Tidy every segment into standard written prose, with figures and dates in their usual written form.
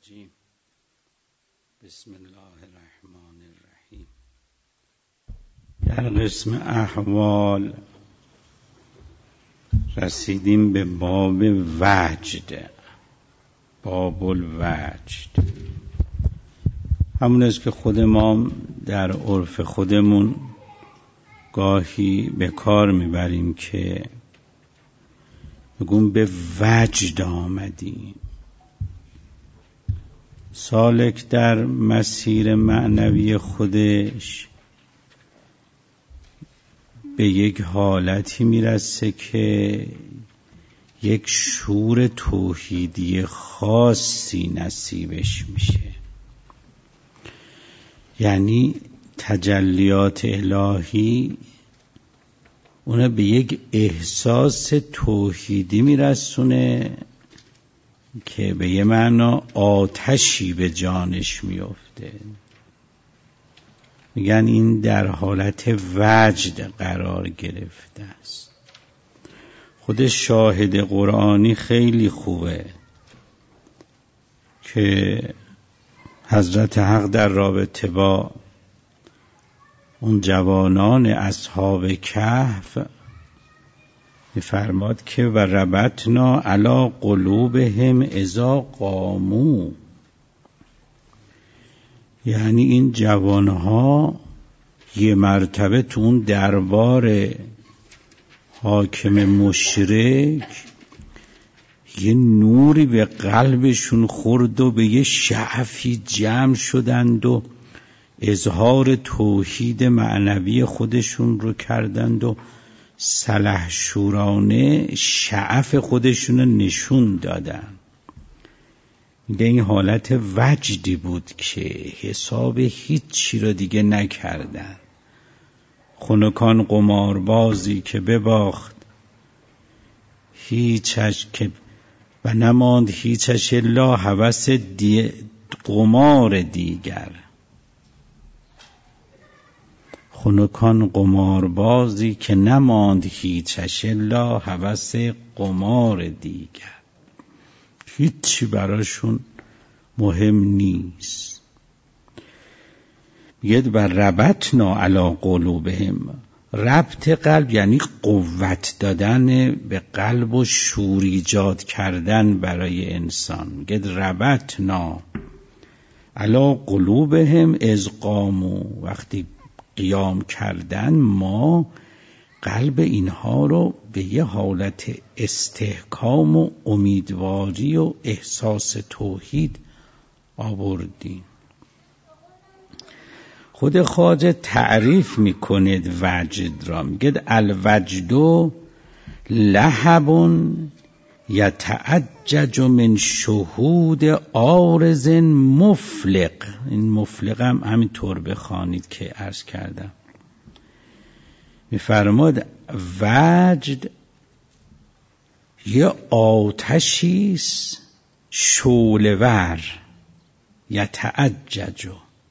الرجیم. بسم الله الرحمن الرحیم. در قسم احوال رسیدیم به باب وجد. باب الوجد همون است که خود ما در عرف خودمون گاهی به کار میبریم که بگیم به وجد آمدیم. سالک در مسیر معنوی خودش به یک حالتی میرسه که یک شور توحیدی خاصی نصیبش میشه، یعنی تجلیات الهی اونه به یک احساس توحیدی میرسونه که به یه معنا آتشی به جانش میفته. میگن این در حالت وجد قرار گرفته است. خود شاهد قرآنی خیلی خوبه که حضرت حق در رابطه با اون جوانان اصحاب کهف می‌فرماد که و ربطنا علی قلوبهم اذا قاموا، یعنی این جوانها یه مرتبه تو اون دربار حاکم مشرک یه نوری به قلبشون خورد و به یه شعفی جمع شدند و اظهار توحید معنوی خودشون رو کردند و سلحشورانه شعف خودشون رو نشون دادن. میگه این حالت وجدی بود که حساب هیچی رو دیگه نکردن. خنکان قماربازی که بباخت هیچش که و نماند هیچش الا هوس قمار دیگر. خنکان قماربازی که نماند هیچش الا هوس قمار دیگر، هیچی براشون مهم نیست. میگه و ربطنا علی قلوبهم، ربط قلب یعنی قوت دادن به قلب و شور ایجاد کردن برای انسان. میگه ربطنا علی قلوبهم اذ قاموا، وقتی قیام کردن ما قلب اینها رو به یه حالت استحکام و امیدواری و احساس توحید آوردیم. خود خواجه تعریف میکنه وجد را، میگه الوجد لهب یتعجج من شهود عارض مفلق. این مفلق هم همینطور بخوانید که عرض کردم. میفرماد وجد یه آتشیست شعله‌ور، یتعجج،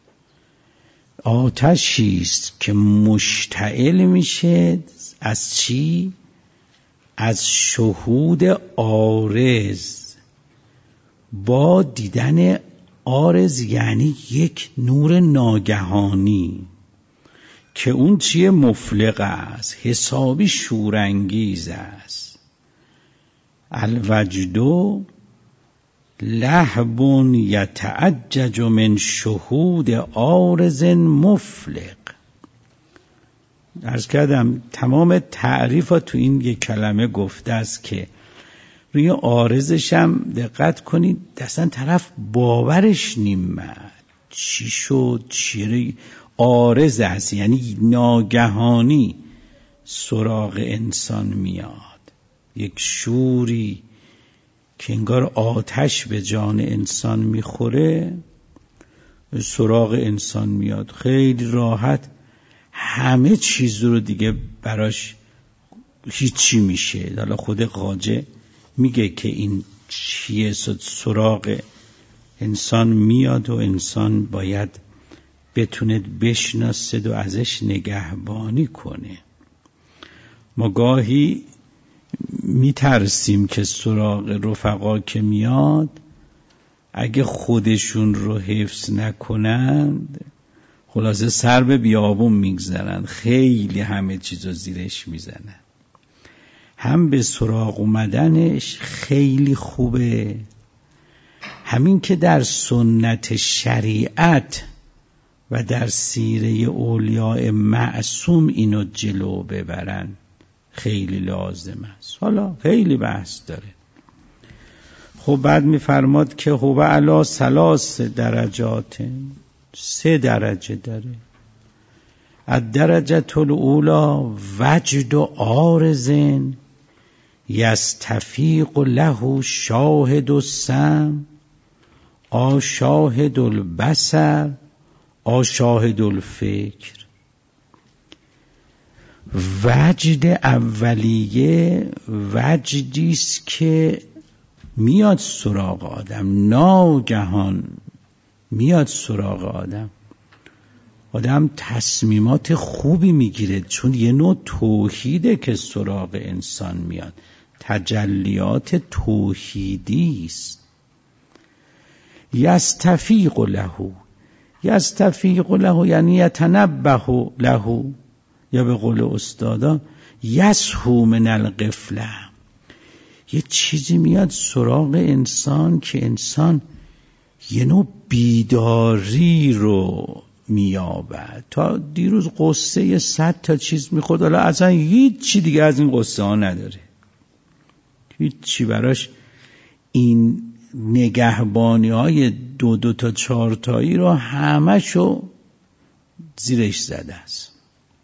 آتشیست که مشتعل میشه از چی؟ از شهود عارض. با دیدن عارض یعنی یک نور ناگهانی که اون چیه؟ مفلق است، حسابی شورانگیز است. الوجد لهب یتعجج من شهود عارض مفلق. عرض کردم تمام تعریفات تو این یک کلمه گفته است که روی عارضش هم دقت کنید اصلا طرف باورش نیمد چی شد چی عارض است، یعنی ناگهانی سراغ انسان میاد یک شوری که انگار آتش به جان انسان میخوره، سراغ انسان میاد. خیلی راحت همه چیز رو دیگه براش هیچی میشه. حالا خود خواجه میگه که این چیه، سراغ انسان میاد و انسان باید بتونه بشناسه و ازش نگهبانی کنه. ما گاهی میترسیم که سراغ رفقا که میاد اگه خودشون رو حفظ نکنند خلاصه سر به بیابون میگذارن، خیلی همه چیزو زیرش میزنن. هم به سراغ اومدنش خیلی خوبه، همین که در سنت شریعت و در سیره اولیاء معصوم اینو جلو ببرن خیلی لازم است. حالا خیلی بحث داره. خب بعد میفرماد که هو علی 3 درجات، 3 درجه داره. الدرجه الاولی وجد عارض یستفیق له شاهد السمع آ شاهد البصر آ شاهد الفکر. وجد اولیه وجدیست که میاد سراغ آدم، ناگهان میاد سراغ آدم تصمیمات خوبی میگیره، چون یه نوع توحیده که سراغ انسان میاد، تجلیات توحیدی است. یستفیق له یعنی یتنبه له، یا به قول استادا یسهو من الغفله، یه چیزی میاد سراغ انسان که انسان یه نوع بیداری رو میابد. تا دیروز قصه 100 تا چیز میخورد، حالا اصلا هیچ چی دیگه از این قصه ها نداره، هیچ چی براش این نگهبانی های 2 تا 4 تایی رو همه شو زیرش زده است.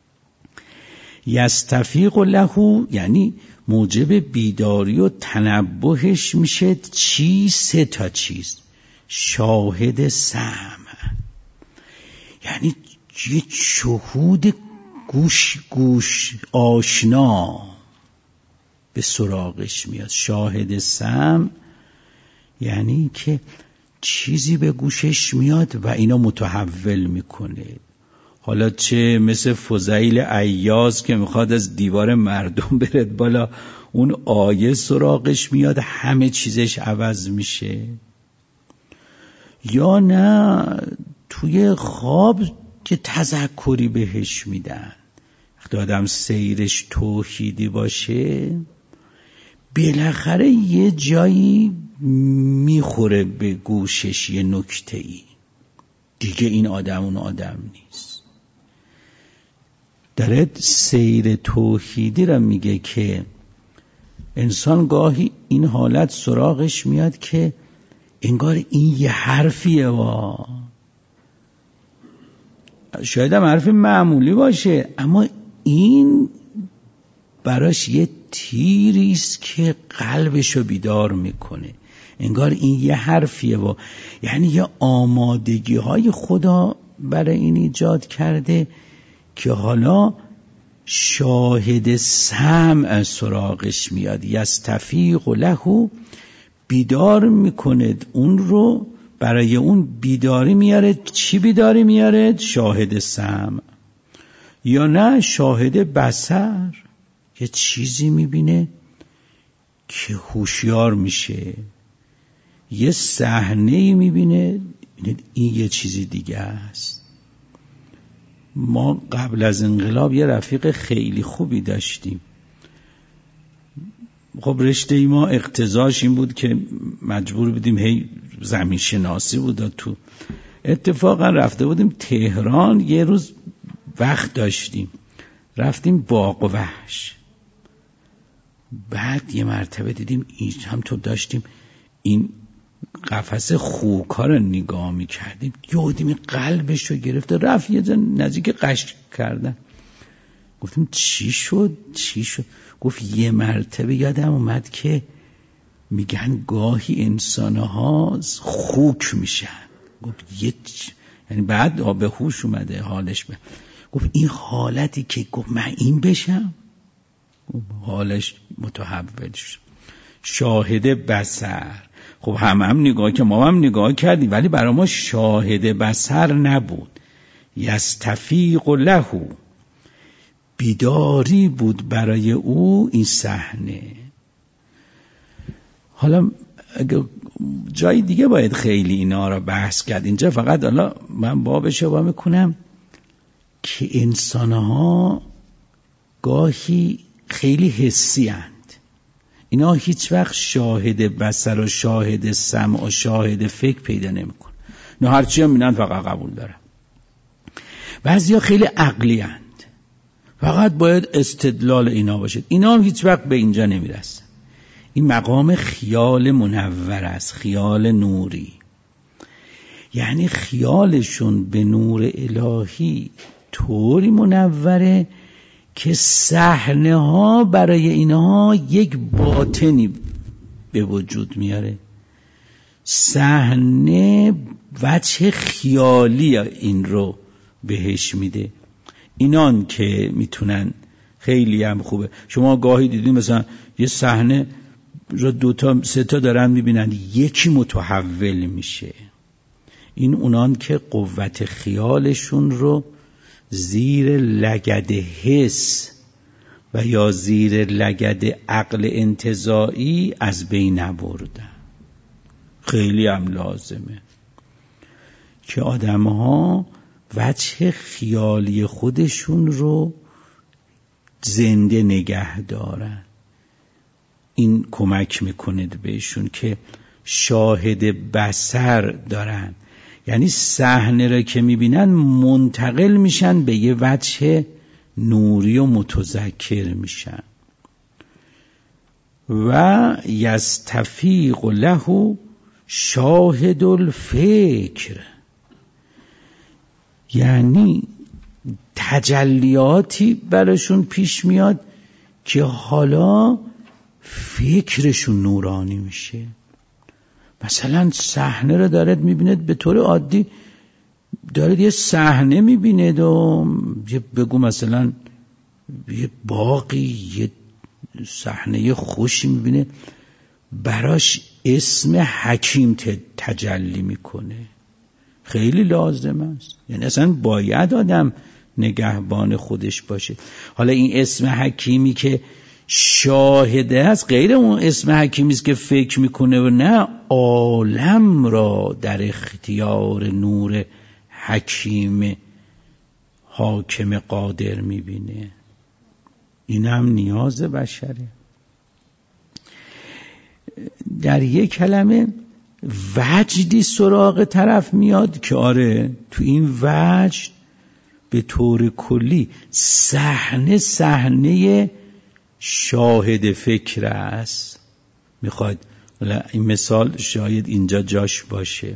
یستفیق له یعنی موجب بیداری و تنبهش میشه چی؟ 3 تا چیز. شاهد سمع یعنی یه شهود گوش آشنا به سراغش میاد. شاهد سمع یعنی که چیزی به گوشش میاد و اینا متحول میکنه. حالا چه مثل فضیل عیاض که میخواد از دیوار مردم برد بالا، اون آیه سراغش میاد همه چیزش عوض میشه، یا نه توی خواب که تذکری بهش میدن. وقتی آدم سیرش توحیدی باشه بالاخره یه جایی میخوره به گوشش یه نکته‌ای، دیگه این آدم اون آدم نیست. داره سیر توحیدی را میگه که انسان گاهی این حالت سراغش میاد که انگار این یه حرفیه شاید هم حرف معمولی باشه، اما این براش یه تیریست که قلبشو بیدار میکنه، انگار این یه حرفیه یعنی یه آمادگی های خدا برای این ایجاد کرده که حالا شاهد سمع سراغش میاد. یستفیق له بیدار میکنه اون رو، برای اون بیداری میاره. چی بیداری میاره؟ شاهد سمع. یا نه شاهد بصر، یه چیزی میبینه که هوشیار میشه، یه صحنه‌ای میبینه این یه چیزی دیگه است. ما قبل از انقلاب یه رفیق خیلی خوبی داشتیم. خب رشته ما اقتضاش این بود که مجبور بودیم هی زمین شناسی بود تو. اتفاقا رفته بودیم تهران، یه روز وقت داشتیم رفتیم باغ و وحش. بعد یه مرتبه دیدیم این هم تو داشتیم این قفس خوکا رو نگاه میکردیم، یادیم قلبش رو گرفت رفت یه جا نزدیک قش کردن. گفتیم چی شد؟ گفت یه مرتبه یادم اومد که میگن گاهی انسانها خوک میشن. گفت یعنی بعد به هوش اومده حالش گفت این حالتی که گفت من این بشم، حالش متحول شد. شاهد بصر. خب هم نگاه که ما هم نگاه کردیم، ولی برای ما شاهد بصر نبود. یستفیق له بیداری بود برای او این صحنه. حالا اگه جای دیگه باید خیلی اینا را بحث کرد. اینجا فقط حالا من بابش رو میکنم که انسانها گاهی خیلی حسی اند. اینا هیچ وقت شاهد بصر و شاهد سمع و شاهد فکر پیدا نمیکنن. نه هرچی هم میبینن فقط قبول دارن. بعضیا خیلی عقلی اند، فقط باید استدلال اینا باشه. اینا هم هیچ وقت به اینجا نمیرسن. این مقام خیال منور است، خیال نوری. یعنی خیالشون به نور الهی طوری منوره که صحنه ها برای اینها یک باطنی به وجود میاره. صحنه وجه خیالی این رو بهش میده. اینان که میتونن خیلی هم خوبه. شما گاهی دیدین مثلا یه صحنه رو 2 3 تا دارن میبینن، یکی متحول میشه. این اونان که قوت خیالشون رو زیر لگد حس و یا زیر لگد عقل انتزاعی از بین نبردن. خیلی هم لازمه که آدم‌ها وجه خیالی خودشون رو زنده نگه دارن. این کمک میکنه بهشون که شاهد بصر دارن. یعنی صحنه را که میبینن منتقل میشن به یه وجه نوری و متذکر میشن. و یستفیق له شاهد الفکر، یعنی تجلیاتی براشون پیش میاد که حالا فکرشون نورانی میشه. مثلا صحنه رو دارد میبیند، به طور عادی دارد یه صحنه میبیند و بگو مثلا یه باقی، یه صحنه خوشی میبینه، براش اسم حکیم تجلی میکنه. خیلی لازم است. یعنی اصلا باید آدم نگهبان خودش باشه. حالا این اسم حکیمی که شاهده است غیر اون اسم حکیمی است که فکر میکنه و نه عالم را در اختیار نور حکیم حاکم قادر میبینه. این هم نیاز بشره. در یک کلمه وجدی سراغ طرف میاد که آره تو این وجد به طور کلی صحنه شاهد فکر است. میخواد این مثال شاید اینجا جاش باشه،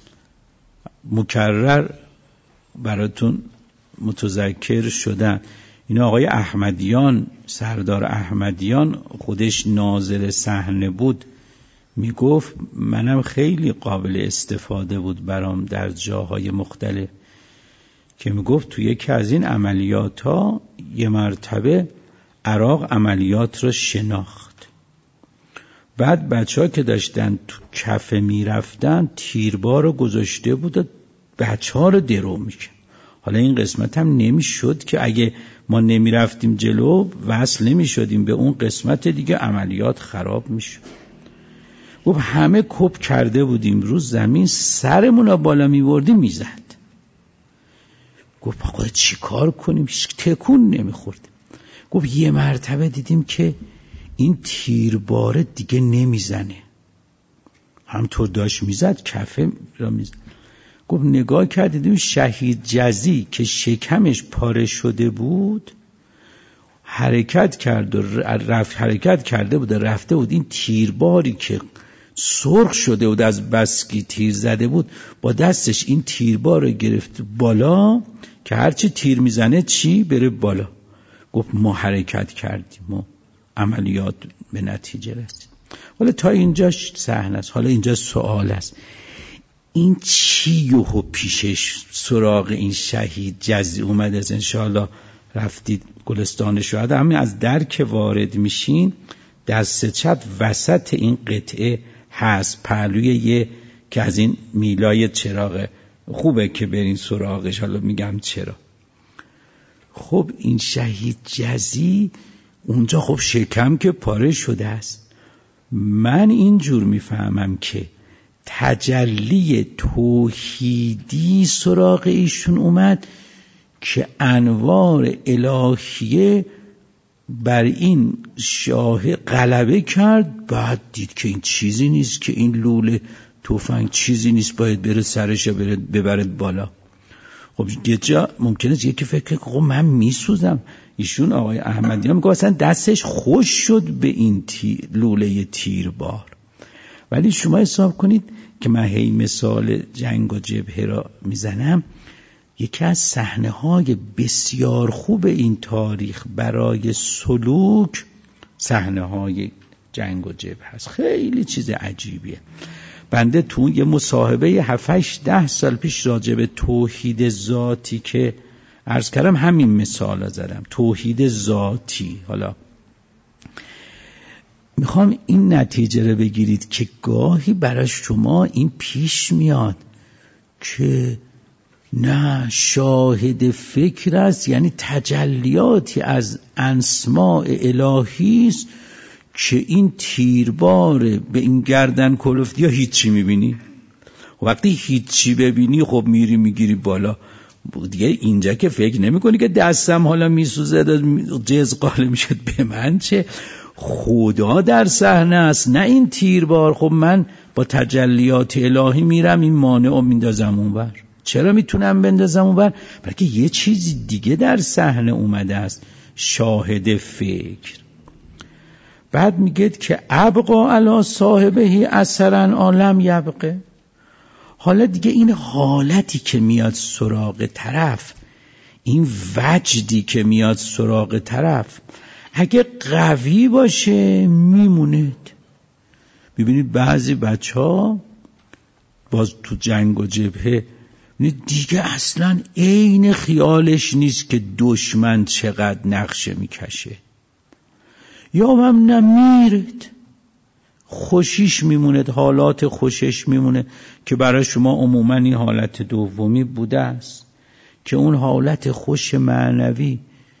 مکرر براتون متذکر شدن. این آقای احمدیان، سردار احمدیان، خودش ناظر صحنه بود، میگفت منم خیلی قابل استفاده بود برام در جاهای مختلف، که میگفت تو یکی از این عملیات ها یه مرتبه عراق عملیات رو شناخت. بعد بچه‌ها که داشتن تو کفه میرفتن تیربار رو گذاشته بود و بچه‌ها رو درو میکرد. حالا این قسمت هم نمیشد که اگه ما نمیرفتیم جلو وصل نمیشدیم به اون قسمت دیگه، عملیات خراب میشد. گفت همه کپ کرده بودیم رو زمین، سرمون رو بالا میبردیم میزد. گفت آقا چی کار کنیم؟ هیچ تکون نمیخوردیم. گفت یه مرتبه دیدیم که این تیرباره دیگه نمیزنه، همطور داشت میزد کفه را میزد. گفت نگاه کردیم شهید جزی که شکمش پاره شده بود حرکت کرده بود رفته بود، این تیرباری که سرخ شده بود از بسکی تیر زده بود با دستش این تیربار رو گرفت بالا که هرچی تیر میزنه چی بره بالا. گفت ما حرکت کردیم و عملیات به نتیجه رسید. حالا تا اینجا صحنه است. حالا اینجا سوال است، این چی یهو پیشش سراغ این شهید جزی اومد؟ از انشاءالله رفتید گلستان شهدا، همین از در که وارد میشین دست چپ وسط این قطعه هست، پهلوی یه که از این میلای چراغ خوبه که برین سراغش. حالا میگم چرا. خب این شهید جزی اونجا خب شکم که پاره شده است. من اینجور میفهمم که تجلی توحیدی سراغ ایشون اومد که انوار الهیه بر این شاه غلبه کرد. بعد دید که این چیزی نیست، که این لوله تفنگ چیزی نیست، باید بره سرش ببرد بالا. خب یه جا ممکنه یکی فکر کنه من میسوزم. ایشون آقای احمدیان میگه اصلا دستش خوش شد به این لوله تیربار. ولی شما حساب کنید که من هی مثال جنگ و جبهه را میزنم، یکی از صحنه‌های بسیار خوب این تاریخ برای سلوک صحنه‌های جنگ و جبهه هست. خیلی چیز عجیبیه. بنده تو یه مصاحبه 7-8-10 سال پیش راجع به توحید ذاتی که عرض کردم همین مثال زدم، توحید ذاتی. حالا میخوام این نتیجه رو بگیرید که گاهی برای شما این پیش میاد که نه، شاهد فکر است، یعنی تجلیاتی از اسماء الهی است که این تیربار به این گردن کلفتی یا هیچی میبینی. وقتی هیچی ببینی خب میری میگیری بالا دیگه. اینجا که فکر نمی کنی که دستم حالا میسوزه جزقاله میشد به من چه، خدا در صحنه است نه این تیربار. خب من با تجلیات الهی میرم این مانع رو میندازم اونور. چرا میتونم بندازم اونور؟ بلکه یه چیز دیگه در صحنه اومده است، شاهد فکر. بعد میگه که ابقا علی صاحبه اثرا عالم یبقه. حالا دیگه این حالتی که میاد سراغ طرف، این وجدی که میاد سراغ طرف، اگه قوی باشه میموند. ببینید بعضی بچه‌ها باز تو جنگ و جبهه دیگه اصلا عین خیالش نیست که دشمن چقدر نقشه میکشه، یا هم نمیرد، خوشیش میموند، حالات خوشش میمونه که برای شما عموما این حالت دومی بوده است که اون حالت خوش معنوی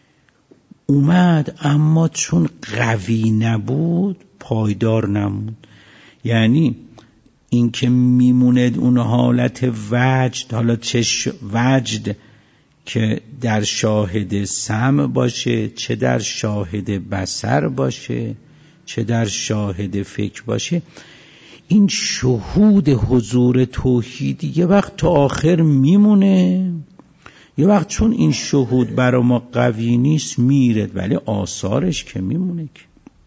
اومد اما چون قوی نبود پایدار نمود. یعنی این که میموند اون حالت وجد، حالا چه وجد که در شاهد سمع باشه، چه در شاهد بصر باشه، چه در شاهد فکر باشه، این شهود حضور توحیدی یه وقت تا آخر میمونه، یه وقت چون این شهود برای ما قوی نیست میرد، ولی آثارش که میمونه. که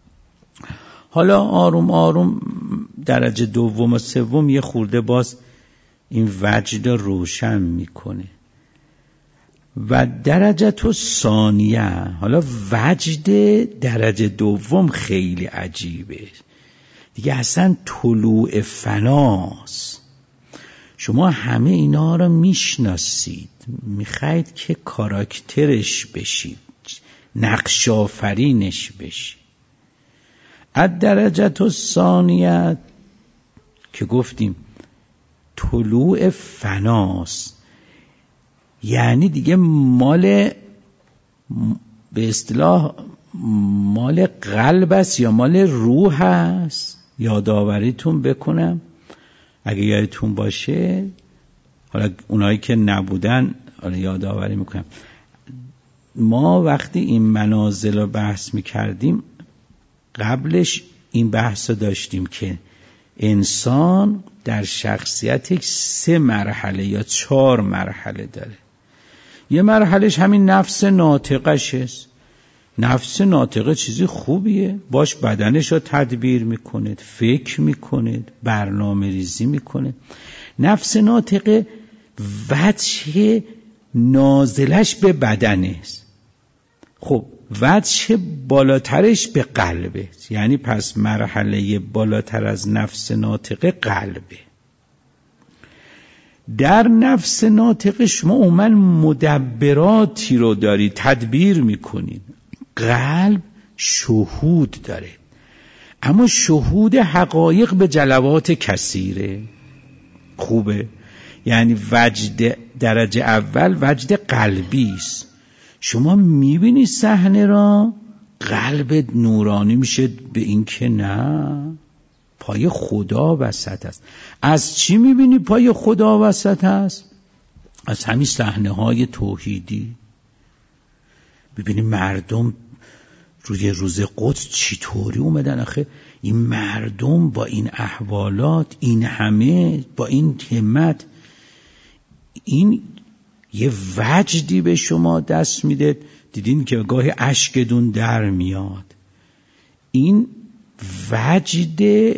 حالا آروم آروم درجه دوم و سوم یه خورده باز این وجد روشن میکنه. و درجه تو ثانیه، حالا وجد درجه دوم خیلی عجیبه دیگه، اصلا طلوع فناست. شما همه اینا رو میشناسید، میخواید که کاراکترش بشید، نقش آفرینش بشید. از درجه ثانیه که گفتیم طلوع فناست، یعنی دیگه مال به اصطلاح مال قلب است یا مال روح است. یادآوریتون بکنم اگه یادتون باشه، حالا اونایی که نبودن حالا یادآوری میکنم. ما وقتی این منازل رو بحث میکردیم قبلش این بحث رو داشتیم که انسان در شخصیتش 3 مرحله یا 4 مرحله داره. یه مرحلهش همین نفس ناطقش است. نفس ناطقه چیزی خوبیه، باش بدنش رو تدبیر میکنه، فکر میکنه، برنامه ریزی میکنه. نفس ناطقه وجه نازلش به بدنه است. خب وجه بالاترش به قلبه، یعنی پس مرحله بالاتر از نفس ناطقه قلبه. در نفس ناطقه شما عموماً مدبراتی رو داری، تدبیر میکنید. قلب شهود داره، اما شهود حقایق به جلوات کثیره. خوبه، یعنی وجد درجه اول وجد قلبی است. شما میبینی صحنه را، قلبت نورانی میشه به این که نه پای خدا وسط است. از چی میبینی پای خدا وسط است؟ از همین صحنه‌های توحیدی. ببینی مردم روی روز قدس چطوری اومدن. آخه این مردم با این احوالات، این همه با این همت، این یه وجدی به شما دست میده. دیدین که گاهی اشکتون در میاد. این وجد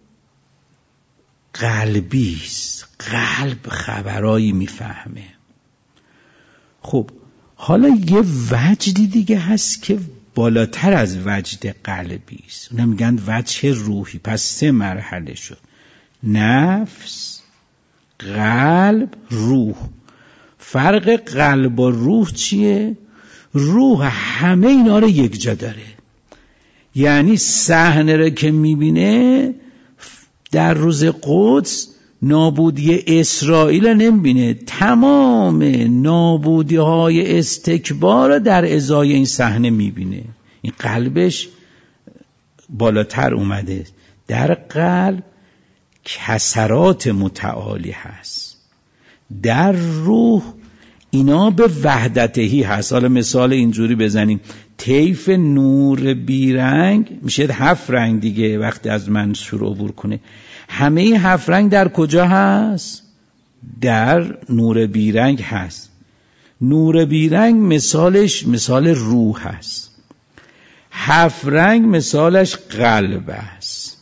قلبی است. قلب خبرایی میفهمه. خب حالا یه وجدی دیگه هست که بالاتر از وجد قلبی است. اونم میگن وجه روحی. پس 3 مرحله شد: نفس، قلب، روح. فرق قلب و روح چیه؟ روح همه اینا رو یک جا داره. یعنی صحنه رو که میبینه در روز قدس، نابودی اسرائیل نمیبینه، تمام نابودی های استکبار رو در ازای این صحنه میبینه. این قلبش بالاتر اومده. در قلب کسرات متعالی هست. در روح اینا به وحدتهی هست. حالا مثال اینجوری بزنیم: طیف نور بیرنگ میشه 7 رنگ دیگه وقتی از منصور عبور کنه. همه 7 رنگ در کجا هست؟ در نور بیرنگ هست. نور بیرنگ مثالش مثال روح هست. 7 رنگ مثالش قلب است.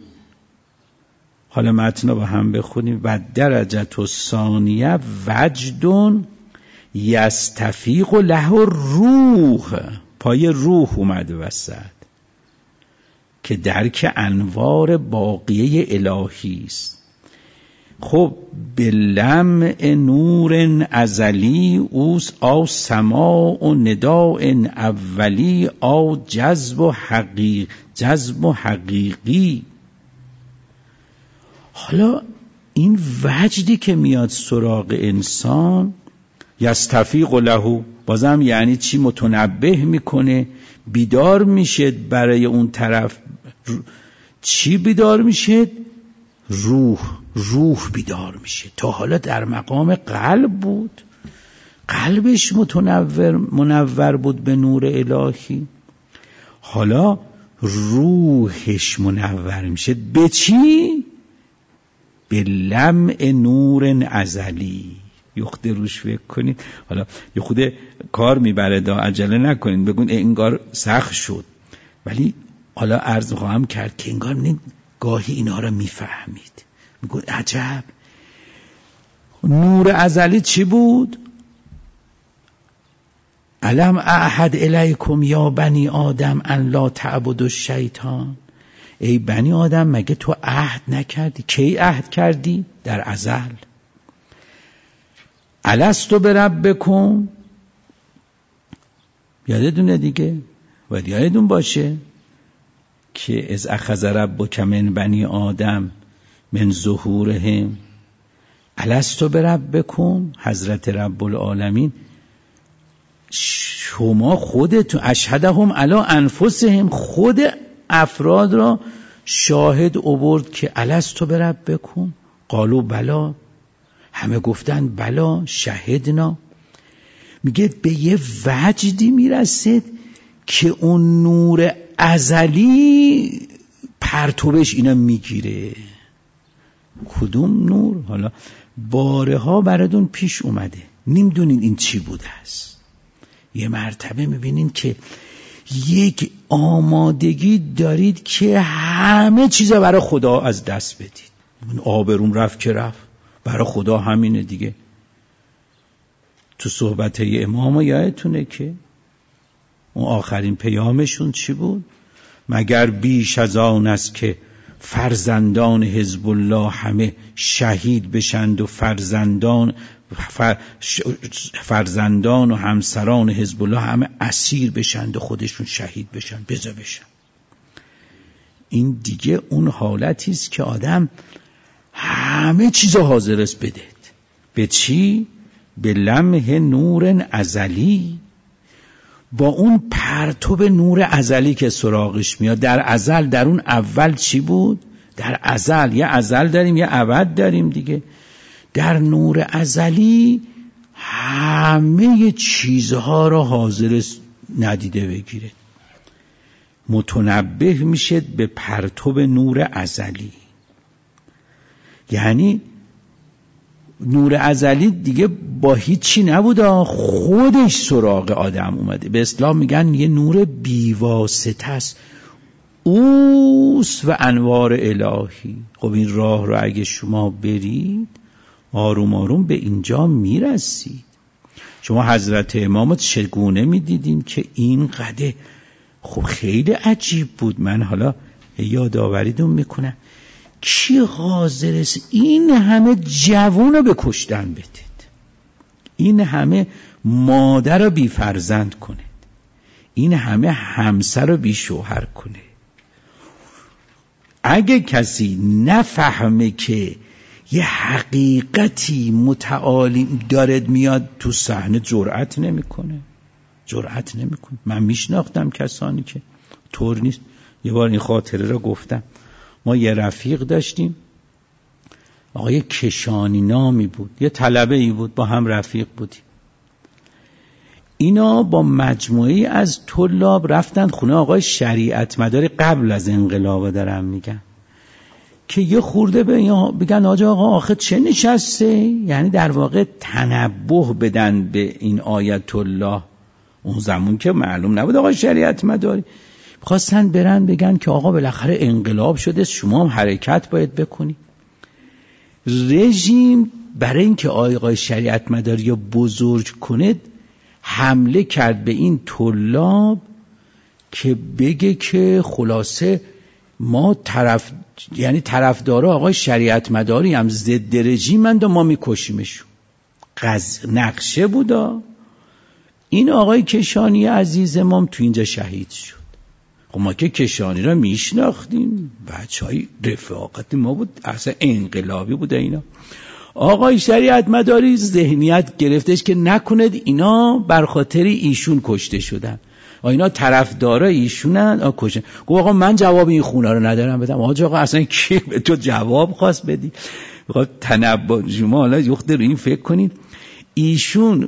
حالا متن با هم بخونیم: و درجت الثانیه وجدون یستفیق له روح. پای روح اومده وسط که درک انوار باقیه الهی است. خب بلمع نور ازلی اوس او سماع و نداء اولی او جذب و حقیقی. حالا این وجدی که میاد سراغ انسان، یستفیق له، بازم یعنی چی؟ متنبه میکنه، بیدار میشه برای اون طرف. چی بیدار میشه؟ روح بیدار میشه. تا حالا در مقام قلب بود، قلبش منور بود به نور الهی. حالا روحش منور میشه. به چی؟ به لمع نور ازلی. یه خود روش فکر کنید. حالا یه خود کار میبره، دا عجله نکنید بگون انگار سخت شد، ولی حالا عرض خواهم کرد که انگار گاهی اینا رو میفهمید. میگو عجب، نور ازلی چی بود؟ الم اعهد الیکم یا بنی آدم ان لا تعبدوا الشیطان. ای بنی آدم مگه تو عهد نکردی؟ کی عهد کردی؟ در ازل. الستو بربکم، یادتونه دیگه، باید یادتون باشه که از اخذ ربک من بنی آدم من ظهورهم الستو بربکم. حضرت رب العالمین شما خودتون اشهدهم علی انفسهم، خود افراد را شاهد آورد که الستو بربکم قالوا بلا، همه گفتن بلا شهدنا. میگه به یه وجدی میرسید که اون نور ازلی پرتوبش اینا میگیره. کدوم نور؟ حالا بارها براتون پیش اومده، نمیدونین این چی بوده است. یه مرتبه میبینین که یک آمادگی دارید که همه چیزا برای خدا از دست بدید. آبروم رفت که رفت، برای خدا همینه دیگه. تو صحبت امام یادتونه که اون آخرین پیامشون چی بود؟ مگر بیش از آن است که فرزندان حزب الله همه شهید بشند و فرزندان و همسران حزب الله همه اسیر بشند و خودشون شهید بشن، بزا بشن. این دیگه اون حالتی است که آدم همه چیزو حاضر است بده. به چی؟ به لمح نور ازلی، با اون پرتوب نور ازلی که سراغش میاد. در ازل، در اون اول چی بود؟ در ازل، یه ازل داریم یه ابد داریم دیگه. در نور ازلی همه چیزها را حاضر ندیده بگیره، متنبه میشه به پرتو نور ازلی. یعنی نور ازلی دیگه با هیچی نبوده، خودش سراغ آدم اومده. به اسلام میگن یه نور بیواسطه است، اوست و انوار الهی. خب این راه رو اگه شما برید آروم آروم به اینجا میرسید. شما حضرت امامو چگونه میدیدین که این قده؟ خب خیلی عجیب بود. من حالا یادآوریتون میکنم، کی حاضر است این همه جوون رو به کشتن بدید، این همه مادر رو بی فرزند کنید، این همه همسر رو بی شوهر کنه؟ اگه کسی نفهمه که یه حقیقتی متعالی دارد میاد تو صحنه، جرأت نمیکنه. من میشناختم کسانی که طور نیست. یه بار این خاطره رو گفتم. ما یه رفیق داشتیم، آقای کشانی نامی بود، یه طلبه ای بود، با هم رفیق بودیم. اینا با مجموعی از طلاب رفتن خونه آقای شریعت مداری قبل از انقلاب، دارم میگن، که یه خورده بگن آقا آخه چه نشسته، یعنی در واقع تنبه بدن به این آیت الله. اون زمان که معلوم نبود آقای شریعت مداری، خواستن برن بگن که آقا بالاخره انقلاب شده، شما هم حرکت باید بکنی. رژیم برای اینکه آقای شریعت مداری رو بزرگ کنه حمله کرد به این طلاب که بگه که خلاصه ما طرفدارا آقای شریعت مداری هم ضد رژیمند و ما میکشیمشون. نقشه بودا. این آقای کشانی عزیز ما تو اینجا شهید شد. خب ما که کشانی را میشناختیم، بچهای رفاقت ما بود، اصلا انقلابی بوده اینا. آقای شریعت مداری ذهنیت گرفتش که نکند اینا بر خاطر ایشون کشته شدن، اینا طرفدارا ایشونن کشتن. گفت آقا من جواب این خونه رو ندارم بدم. آقا اصلا کی به تو جواب خواست بدی؟ خب تنبه شما حالا یخت رو این فکر کنید، ایشون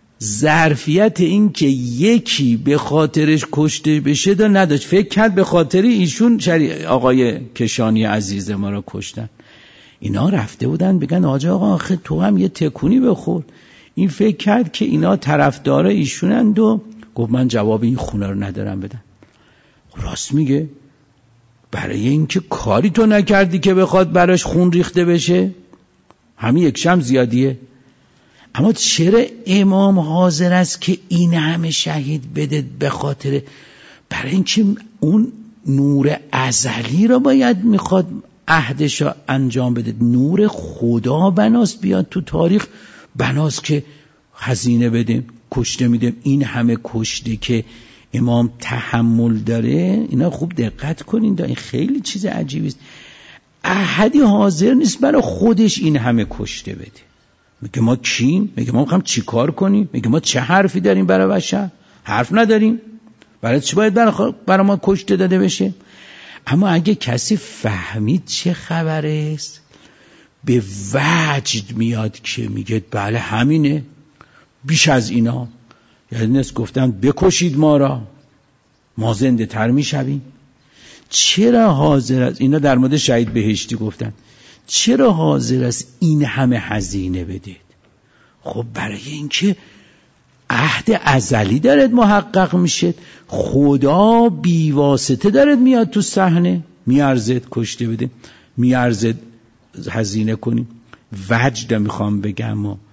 ظرفیت این که یکی به خاطرش کشته بشه دا نداشت، فکر کرد به خاطر ایشون آقای کشانی عزیز ما رو کشتن. اینا رفته بودن بگن آقا آخه تو هم یه تکونی بخور. این فکر کرد که اینا طرفدار ایشونند و گفت من جواب این خونه رو ندارم بدم. راست میگه، برای اینکه کاری تو نکردی که بخواد براش خون ریخته بشه، همین یک شم زیادیه. اما چرا امام حاضر است که این همه شهید بده؟ به خاطر برای اینکه اون نور ازلی را باید میخواد عهدش را انجام بده. نور خدا بناست بیاد تو تاریخ، بناست که هزینه بدیم، کشته میدیم. این همه کشته که امام تحمل داره، اینا خوب دقت کنین، این خیلی چیز عجیبی است. احدی حاضر نیست برای خودش این همه کشته بده. میگه ما کیم؟ میگه ما میخوام چی کار کنیم؟ میگه ما چه حرفی داریم برای بشر؟ حرف نداریم. برای چی باید برای ما کشته داده بشه؟ اما اگه کسی فهمید چه خبره است، به وجد میاد که میگه بله همینه، بیش از اینا. یعنی نست گفتن بکشید ما را، ما زنده تر میشویم. چرا حاضر است؟ اینا در مورد شهید بهشتی گفتن، چرا حاضر است این همه هزینه بدید؟ خب برای اینکه عهد ازلی دارد محقق میشه، خدا بیواسطه دارد میاد تو صحنه، میارزد کشته بده، میارزد هزینه کنیم. وجد میخوام بگم، و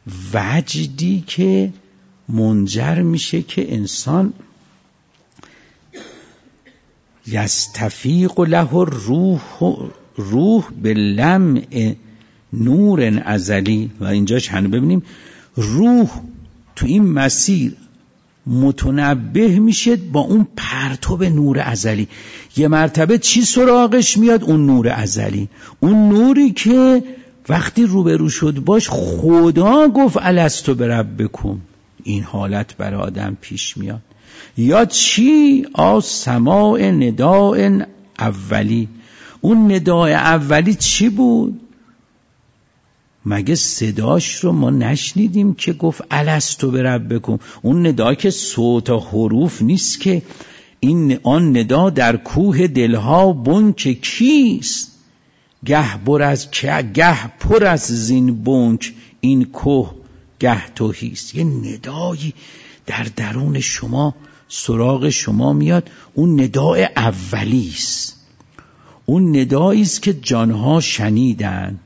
وجدی که منجر میشه که انسان یستفیق له روح به لمع نور ازلی. و اینجاش هنو ببینیم روح تو این مسیر متنبه میشه با اون پرتو نور ازلی. یه مرتبه چی سراغش میاد؟ اون نور ازلی، اون نوری که وقتی روبرو شد باش خدا گفت الستو بربکم. این حالت برای آدم پیش میاد. یا چی؟ سماع نداء اولی، اون ندای اولی چی بود؟ مگه صداش رو ما نشنیدیم که گفت الستو بربکم؟ اون ندا که صوت و حروف نیست که آن ندا در کوه دلها بنک کیست؟ گه پر از زین بنک این کوه گه تهیست. یه ندایی در درون شما سراغ شما میاد، اون ندای اولیست، اون نداییست که جانها شنیدند.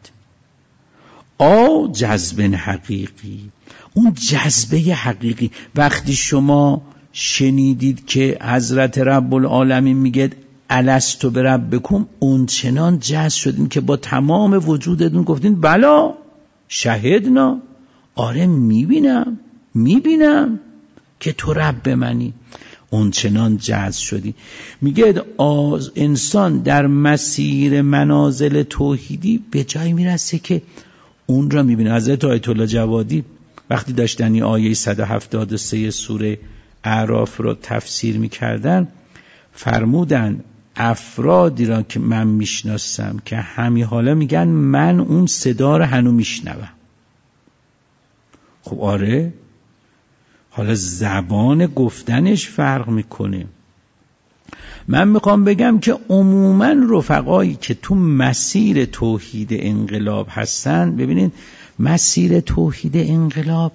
جذب حقیقی، اون جذبه حقیقی. وقتی شما شنیدید که حضرت رب العالمین میگه الستو بربکم، اون چنان جذب شدین که با تمام وجودتون گفتین بلا شهدنا، آره میبینم که تو رب منی. اون چنان جذب شدی. میگه انسان در مسیر منازل توحیدی به جایی میرسه که اون را میبینه. حضرت آیت الله جوادی وقتی داشتن این آیه 173 سوره اعراف را تفسیر میکردن فرمودن افرادی را که من میشناسم که همین حالا میگن من اون صدا را هنوز میشنوم. خب آره، حالا زبان گفتنش فرق میکنه. من میخوام بگم که عموماً رفقایی که تو مسیر توحید انقلاب هستن، ببینید مسیر توحید انقلاب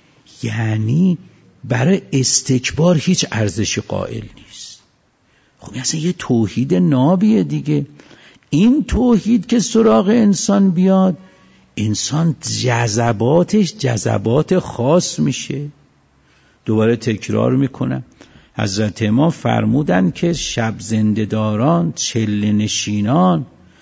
یعنی برای استکبار هیچ ارزشی قائل نیست. خب اصلا یه توحید نابیه دیگه. این توحید که سراغ انسان بیاد، انسان جذباتش جذبات خاص میشه. دوباره تکرار میکنم، حضرت ما فرمودن که شب زنده‌داران، چله نشینان،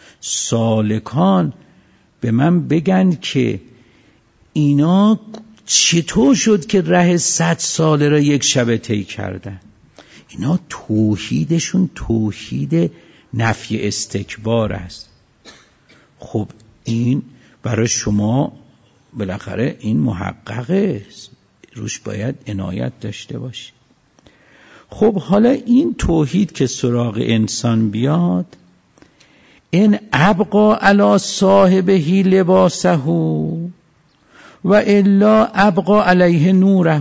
سالکان به من بگن که اینا چطور شد که ره 100 ساله را یک شب طی کردن. اینا توحیدشون توحید نفی استکبار است. خب این برای شما بالاخره این محققه، روش باید عنایت داشته باشی. خب حالا این توحید که سراغ انسان بیاد، این ابقا علی صاحبه لباسه و الا ابقا علیه نوره.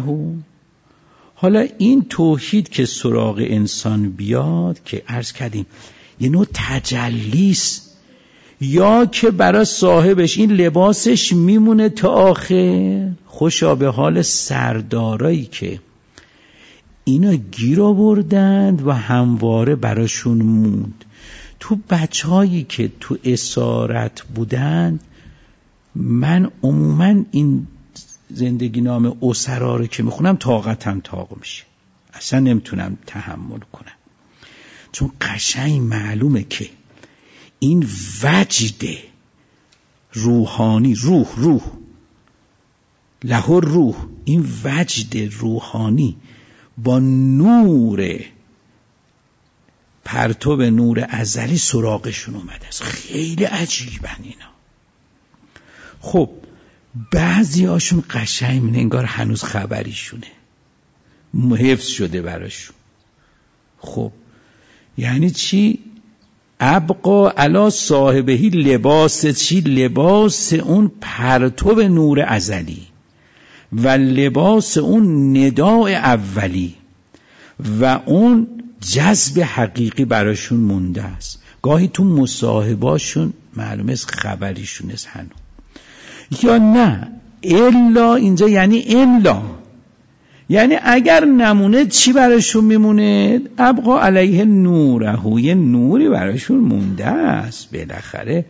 حالا این توحید که سراغ انسان بیاد که عرض کردیم یه نوع تجلیست، یا که برای صاحبش این لباسش میمونه تا آخر. خوشا به حال سردارایی که اینا گیر آوردند و همواره براشون موند. تو بچه‌هایی که تو اسارت بودند، من عموماً این زندگی نام اسرا رو که میخونم طاقتم طاق میشه، اصلا نمیتونم تحمل کنم. چون قشنگ معلومه که این وجد روحانی، روح له روح، این وجد روحانی با نور پرتو نور ازلی سراغشون اومده است. خیلی عجیبن اینا. خب بعضی هاشون قشنگ می‌بینه انگار هنوز خبریشونه، حفظ شده براشون. خب یعنی چی؟ ابقا علی صاحبه لباس چی؟ لباس اون پرتو نور ازلی و لباس اون نداء اولی و اون جذب حقیقی براشون مونده است. گاهی تو مصاحباشون معلومه است خبریشون است هنوز. یا نه الا اینجا یعنی املا، یعنی اگر نمونه چی براشون میمونه؟ ابقا علیه نوره، یه نوری براشون مونده است. بالاخره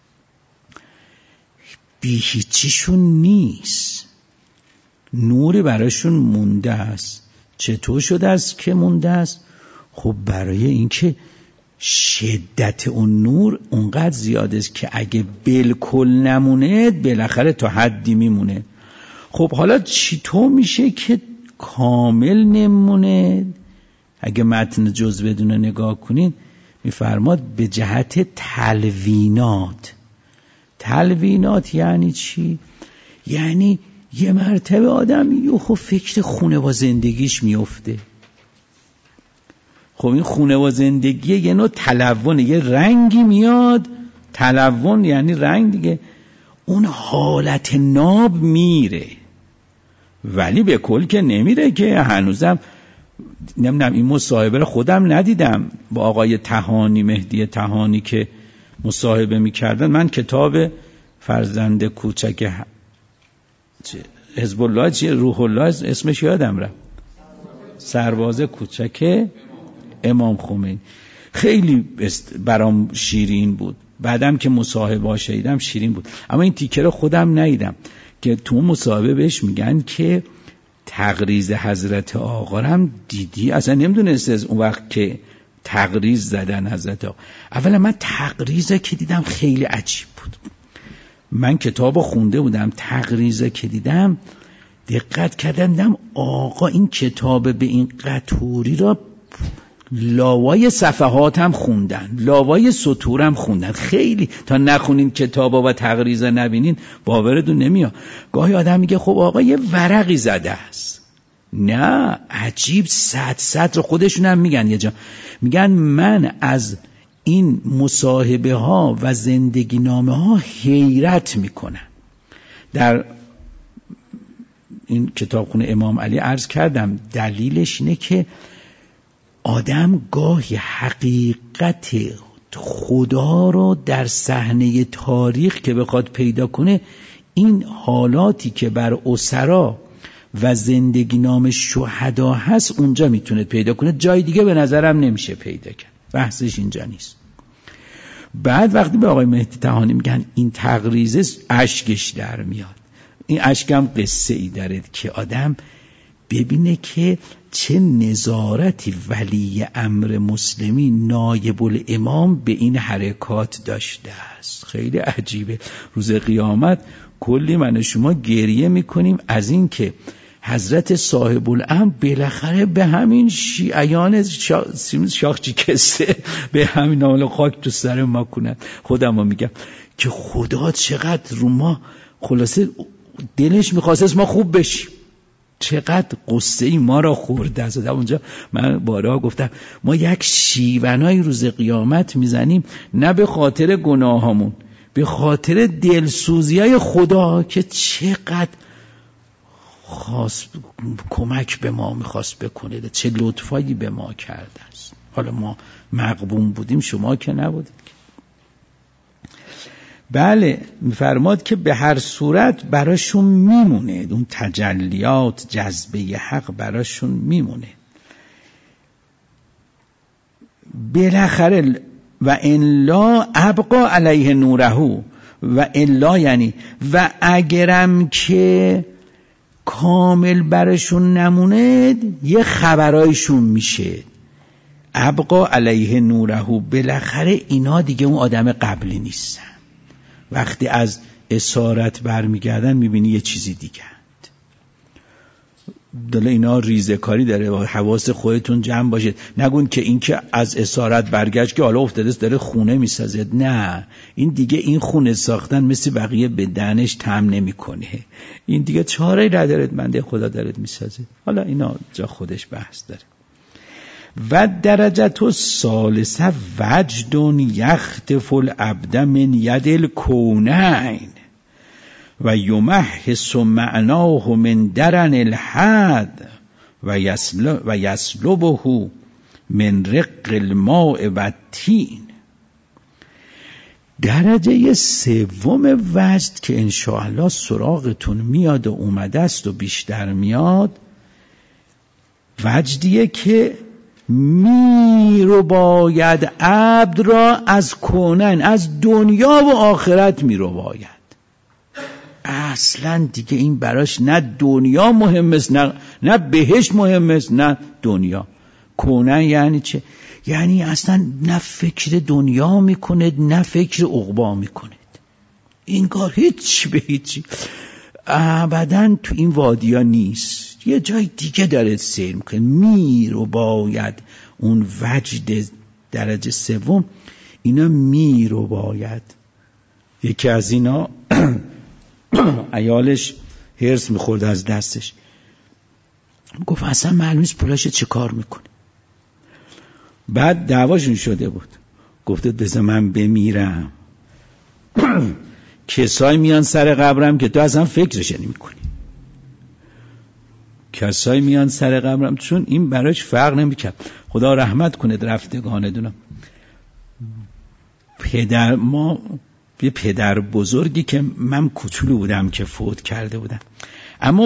بی هیچیشون نیست، نوری براشون مونده است. چطور شده است که مونده است؟ خب برای اینکه شدت اون نور اونقدر زیاده است که اگه بالکل نمونه بالاخره تا حدی میمونه. خب حالا چطور میشه که کامل نمونه؟ اگه متن جز بدون نگاه کنید میفرماد به جهت تلوینات. تلوینات یعنی چی؟ یعنی یه مرتبه آدم یه فکر خونه با زندگیش میفته. خب این خونه و زندگی یه نوع تلون، یه رنگی میاد، تلون یعنی رنگ دیگه، اون حالت ناب میره ولی به کل که نمیره که. هنوزم نمیدونم این مصاحبه رو خودم ندیدم با آقای طحانی، مهدی طحانی که مصاحبه میکردن. من کتاب فرزند کوچک حزب الله چیه، روح الله اسمش یادم رفت، سرباز کوچک امام خمینی، خیلی برام شیرین بود. بعدم که مصاحبه شنیدم شیرین بود، اما این تیکه رو خودم ندیدم که تو مصاحبه بهش میگن که تقریض حضرت آقا هم دیدی؟ اصلا نمیدونست از اون وقت که تقریض زدن حضرت آقا. اولا من تقریضه که دیدم خیلی عجیب بود. من کتابو خونده بودم، تقریضه که دیدم دقت کردم آقا این کتاب به این قطوری را لاوای صفحات هم خوندن، لاوای سطور هم خوندن. خیلی تا نخونین کتابا و تقریضه نبینین باورتون نمیاد. گاهی آدم میگه خب آقا یه ورقی زده است، نه عجیب صد رو خودشون هم میگن یه جا، میگن من از این مصاحبه ها و زندگی نامه ها حیرت میکنم. در این کتابخونه امام علی عرض کردم دلیلش اینه که آدم گاهی حقیقت خدا رو در صحنه تاریخ که بخواد پیدا کنه، این حالاتی که بر اسرا و زندگی نام شهدا هست اونجا میتونه پیدا کنه، جای دیگه به نظرم نمیشه پیدا کرد. بحثش اینجا نیست. بعد وقتی به آقای مهدی طحانی میگن این تقریضه، اشکش در میاد. این اشکم قصه ای داره که آدم ببینه که چه نظارتی ولی امر مسلمی نایب الامام به این حرکات داشته است. خیلی عجیبه. روز قیامت کلی من و شما گریه میکنیم از این که حضرت صاحب الامر بالاخره به همین شیعیان شاخچی کسته به همین نامل خاک تو سر ما کنند. خودم رو میگم که خدا چقدر رو ما، خلاصه دلش میخواست ما خوب بشیم، چقدر قصه ای ما را خورده است. اونجا من بارها گفتم ما یک شیونای روز قیامت میزنیم، نه به خاطر گناهامون، به خاطر دلسوزیای خدا که چقدر خواست کمک به ما میخواست بکنه، چه لطفایی به ما کرده است. حالا ما مغبون بودیم، شما که نبودید. بله میفرماد که به هر صورت براشون میمونه، اون تجلیات جذبه حق براشون میمونه بالاخره. و الا ابقا علیه نوره، و الا یعنی و اگرم که کامل براشون نمونه یه خبرایشون میشه. ابقا علیه نوره، بالاخره اینا دیگه اون آدم قبلی نیستن. وقتی از اسارت برمیگردن میبینی یه چیزی دیگه هست. دل اینا ریزکاری داره و حواس خودتون جمع باشید. نگون که این که از اسارت برگشت که حالا افتاده داره خونه میسازه. نه، این دیگه این خونه ساختن مثل بقیه به دهنش طعم نمیکنه. این دیگه چاره‌ای نداره، بنده خدا داره میسازه. حالا اینا جا خودش بحث داره. و درجت الثالثه وجد یختف العبد من ید الکونین و یمحص معناه من درن الحد و یسلبه من رق الماء و التین. درجه سوم وجد که انشاءالله سراغتون میاد و اومده است و بیشتر میاد، وجدیه که رو باید عبد را از کونن، از دنیا و آخرت رو باید. اصلا دیگه این براش نه دنیا مهم است، نه بهشت مهم است، نه دنیا. کونن یعنی چه؟ یعنی اصلا نه فکر دنیا میکنه نه فکر عقبا میکنه. این کار هیچ به هیچی ابداً تو این وادیا نیست، یه جای دیگه داره سیر میکنه. رو باید اون وجد درجه سوم، اینا رو باید. یکی از اینا عیالش هرس میخورد از دستش، گفت اصلا معلوم نیست پولاش چه کار میکنه. بعد دعواشون شده بود، گفته بذار من بمیرم کسایی میان سر قبرم که تو اصلا فکرش نمی کنی، کسایی میان سر قبرم چون این براش فرق نمی کرد. خدا رحمت کنه رفتگان دونم. ما یه پدر بزرگی که من کوچولو بودم که فوت کرده بودم، اما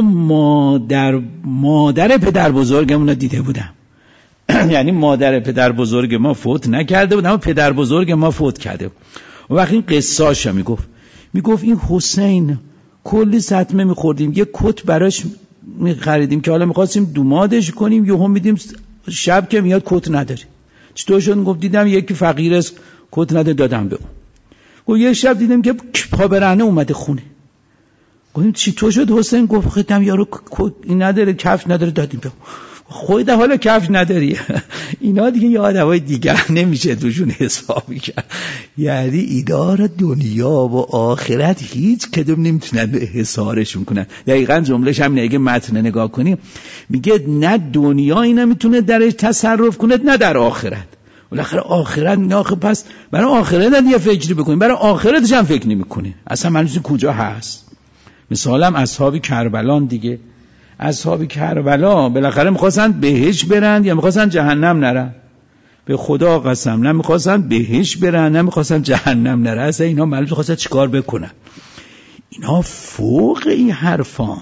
مادر پدر بزرگمون رو دیده بودم. یعنی مادر پدر بزرگ ما فوت نکرده بود اما پدر بزرگ ما فوت کرده بود. و وقتی این قصه‌اشو میگفت این حسین کلی سطمه میخوردیم، یه کت براش میخریدیم که حالا میخواستیم دومادش کنیم، یهو میدیم شب که میاد کت نداری. چطور شد؟ گفت دیدم یکی فقیر است کت نده دادم به اون. گفت یه شب دیدم که پا برهنه اومده خونه. گفتیم چطور شد حسین؟ گفت خیدم یارو کت این نداره کفش نداره دادیم به اون. خودت حالا کفش نداری. اینا دیگه یه آدمای دیگر نمیشه توشون حسابی کرد. یعنی اینا را دنیا و آخرت هیچ کدوم نمیتونن به حسارشون کنن. دقیقاً جملهش همینه. اگه متن نگاه کنیم میگه نه دنیا اینا میتونه درش تصرف کنه نه در آخرت. بالاخره آخرت میگه آخه پس برای آخرت یه فکری بکنیم، برای آخرتش هم فکر نمیکنه. اصلا معلومه کجا هست. مثالم اصحاب کربلا دیگه. اصحاب کربلا بالاخره میخواستن بهشت برن یا میخواستن جهنم نرن؟ به خدا قسم نه میخواستن بهشت برن نه میخواستن جهنم نرن. اصلا اینا معلومه خواستن چیکار بکنن. اینا فوق این حرفان.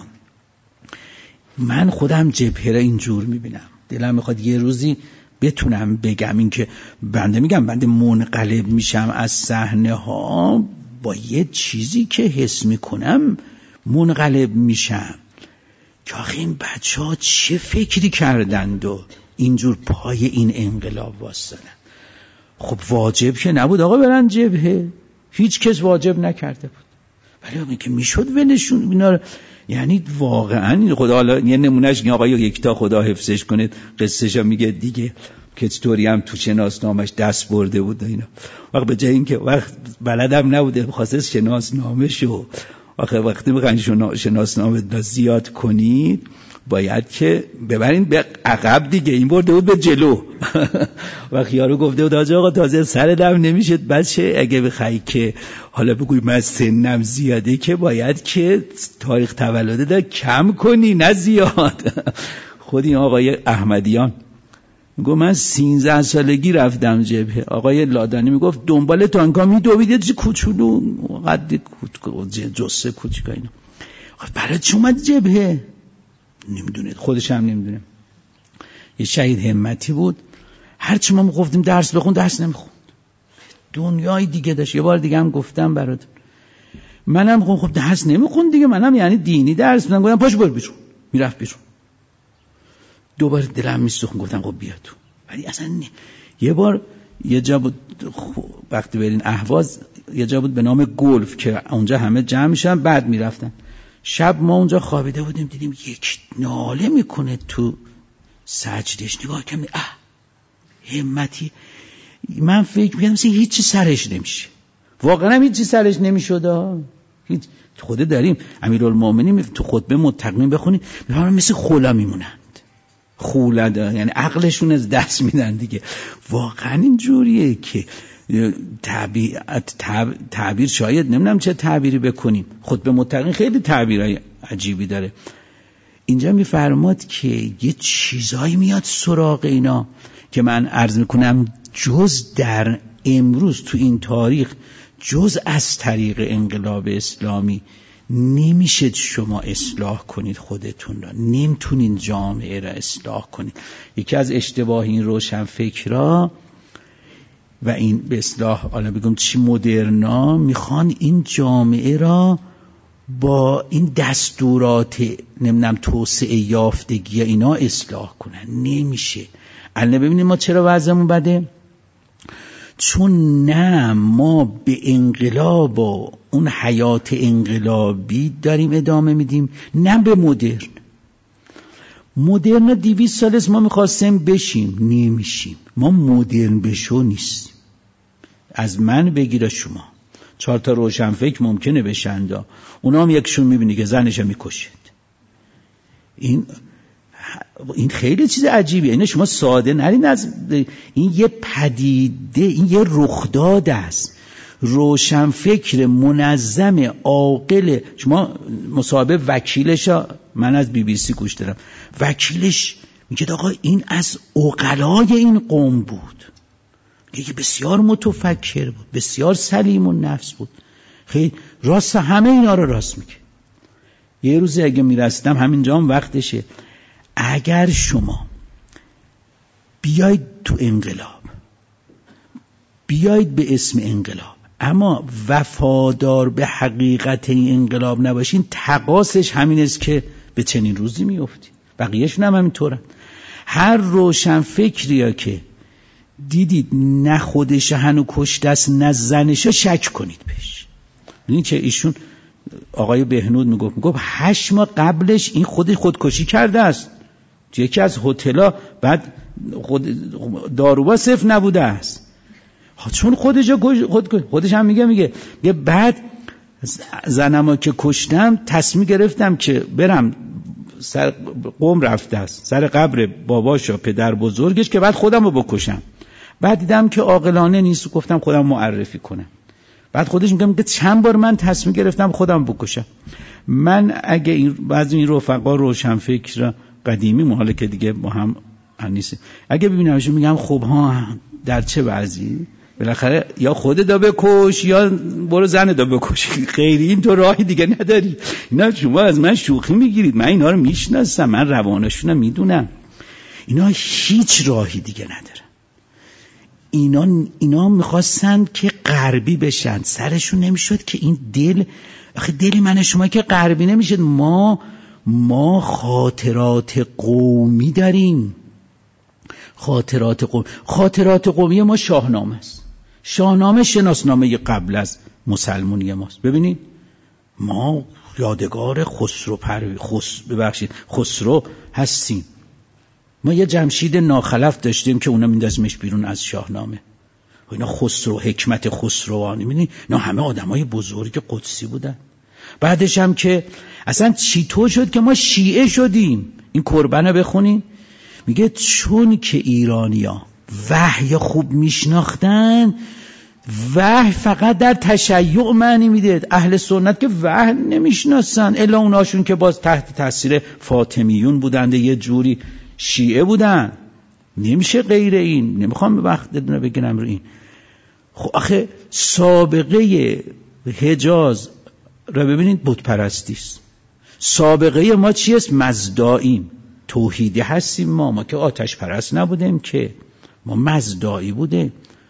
من خودم جبهه را اینجور میبینم. دلم میخواد یه روزی بتونم بگم این که بنده منقلب میشم از صحنه ها با یه چیزی که حس میکنم منقلب میشم که آخه این بچه ها چه فکری کردند و اینجور پای این انقلاب واسدن. خب واجب که نبود آقا برن جبهه، هیچ کس واجب نکرده بود، ولی آقا که میشد ولشون اینا. یعنی واقعا خدا حالا یه نمونهش آقا یکتا خدا حفظش کنه قصهشو میگه دیگه که چطوری هم تو شناسنامش دست برده بود اینا. وقت به جای این که وقت بلدم نبوده خاصه شناسنامه شو وقتی بخواین شناسنامه زیاد کنید باید که ببرین به عقب دیگه. این برده بود به جلو. وقتی یارو گفته بود آقا تازه سردم نمیشد بچه اگه بخوای که حالا بگوی من سنم زیاده که باید که تاریخ تولد دا کم کنی نه زیاد. خود این آقای احمدیان میگو من 13 سالگی رفتم جبهه. آقای لادانی میگفت دنبال تانکا میدوید یه کوچولو قد جسه کوچیکا اینا. برای چی اومد جبهه؟ نمیدونه، خودش هم نمیدونه. یه شهید همتی بود، هرچی ما میگفتیم درس بخون درس نمیخوند، دنیای دیگه داشت. یه بار دیگه هم گفتم برات منم خب درس نمیخوند دیگه، منم یعنی دینی درس میدن، گفتم پاشو برو بیرون. میرفت بیرون. دوباره دلم میسوخت، گفتم خب بیا تو. ولی اصلا یه بار یه جا بود وقتی برین اهواز یه جا بود به نام گلف که اونجا همه جمع میشن بعد میرفتن. شب ما اونجا خوابیده بودیم دیدیم یک ناله میکنه تو سجدش. نگاه کردم همتی. من فکر میکردم هیچی سرش نمیشه. واقعا هیچی سرش نمیشد. هیچ خود داریم امیرالمومنین تو خطبه متقین بخونید میفهمن مثل خولا میمونند. خولد یعنی عقلشون از دست میدن دیگه. واقعا این جوریه که تعبیر شاید نمیدونم چه تعبیری بکنیم. خطبه متقین خیلی تعبیرای عجیبی داره. اینجا میفرماد که یه چیزایی میاد سراغ اینا که من عرض میکنم جز در امروز تو این تاریخ جز از طریق انقلاب اسلامی نمیشه شما اصلاح کنید خودتون را، نمیتونین جامعه را اصلاح کنید. یکی از اشتباه این روشنفکرها و این به اصلاح حالا بگم چی مدرنا میخوان این جامعه را با این دستورات نمیدونم توسعه یافتگی اینا اصلاح کنن. نمیشه. الان ببینید ما چرا وضعمون بده؟ چون نه ما به انقلاب و اون حیات انقلابی داریم ادامه میدیم نه به مدرن 200 سال است ما میخواستیم بشیم نمیشیم. ما مدرن بشو نیستیم. از من بگیر شما 4 تا روشنفکر ممکنه بشند اونا هم یکشون میبینی که زنش میکشید. این این خیلی چیز عجیبیه. اینو شما ساده نرین از این یه پدیده، این یه رخداد است. روشنفکر منظم عاقل. شما مصاحبه وکیلش، من از BBC گوش دادم، وکیلش میگه آقا این از عقلای این قوم بود، میگه بسیار متفکر بود، بسیار سلیم النفس بود، خیلی راست، همه اینا رو راست میگه. یه روزی اگه میرسیدم، همینجا هم وقتشه، اگر شما بیاید تو انقلاب، بیاید به اسم انقلاب، اما وفادار به حقیقت این انقلاب نباشین، تقاصش همین است که به چنین روزی میفتی. بقیهشون هم همینطورن. هر روشن فکریا که دیدید نه خودش هنو کشته است نه زنش، شک کنید بهش. این که ایشون آقای بهنود میگفت 8 ماه قبلش این خودکشی کرده است تو یکی از هتل‌ها، بعد داروها صفر نبوده است، چون خودش هم میگه بعد زنمو که کشتم تصمیم گرفتم که برم سر قم رفته است، سر قبر باباش و پدر بزرگش، که بعد خودم رو بکشم. بعد دیدم که عاقلانه نیست، گفتم خودم معرفی کنم. بعد خودش میگه چند بار من تصمیم گرفتم خودم بکشم. من اگه بعضی این رفقا روشنفکر قدیمی محاله که دیگه با هم نیست، اگه ببینمشون میگم خب ها در چه وضعی، بالاخره یا خودت بکش یا برو زنت بکش، خیلی این تو راهی دیگه نداری. اینا شما از من شوخی میگیرید، من اینا رو میشناسم، من روانشون میدونم، اینا هیچ راهی دیگه ندارن. اینا میخواستن که غربی بشن، سرشون نمیشد که این آخه دل من شما که غربی نمیشد. ما خاطرات قومی داریم، خاطرات قومی ما شاهنامه است. شاهنامه شناسنامه قبل از مسلمونی ماست. ببینید ما یادگار خسرو هستیم. ما یه جمشید ناخلف داشتیم که اونا میندازیمش بیرون از شاهنامه. اینا خسرو، حکمت خسروانی، می‌بینید اینا همه آدمای بزرگ قدسی بودن. بعدش هم که اصلا چطور شد که ما شیعه شدیم؟ این قربانو بخونین، میگه چون که ایرانیا وحی خوب میشناختن، وحی فقط در تشیع معنی میده. اهل سنت که وحی نمیشناسن، الا اوناشون که باز تحت تاثیر فاطمیون بودند، یه جوری شیعه بودن. نمیشه غیر این. نمیخوام به وقت بگیرم رو این. خب آخه سابقه حجاز را ببینید، بت پرستی است. سابقه ما چیست؟ مزدائیم، توحیدی هستیم. ما که آتش پرست نبودیم، که ما مزدائی بودیم.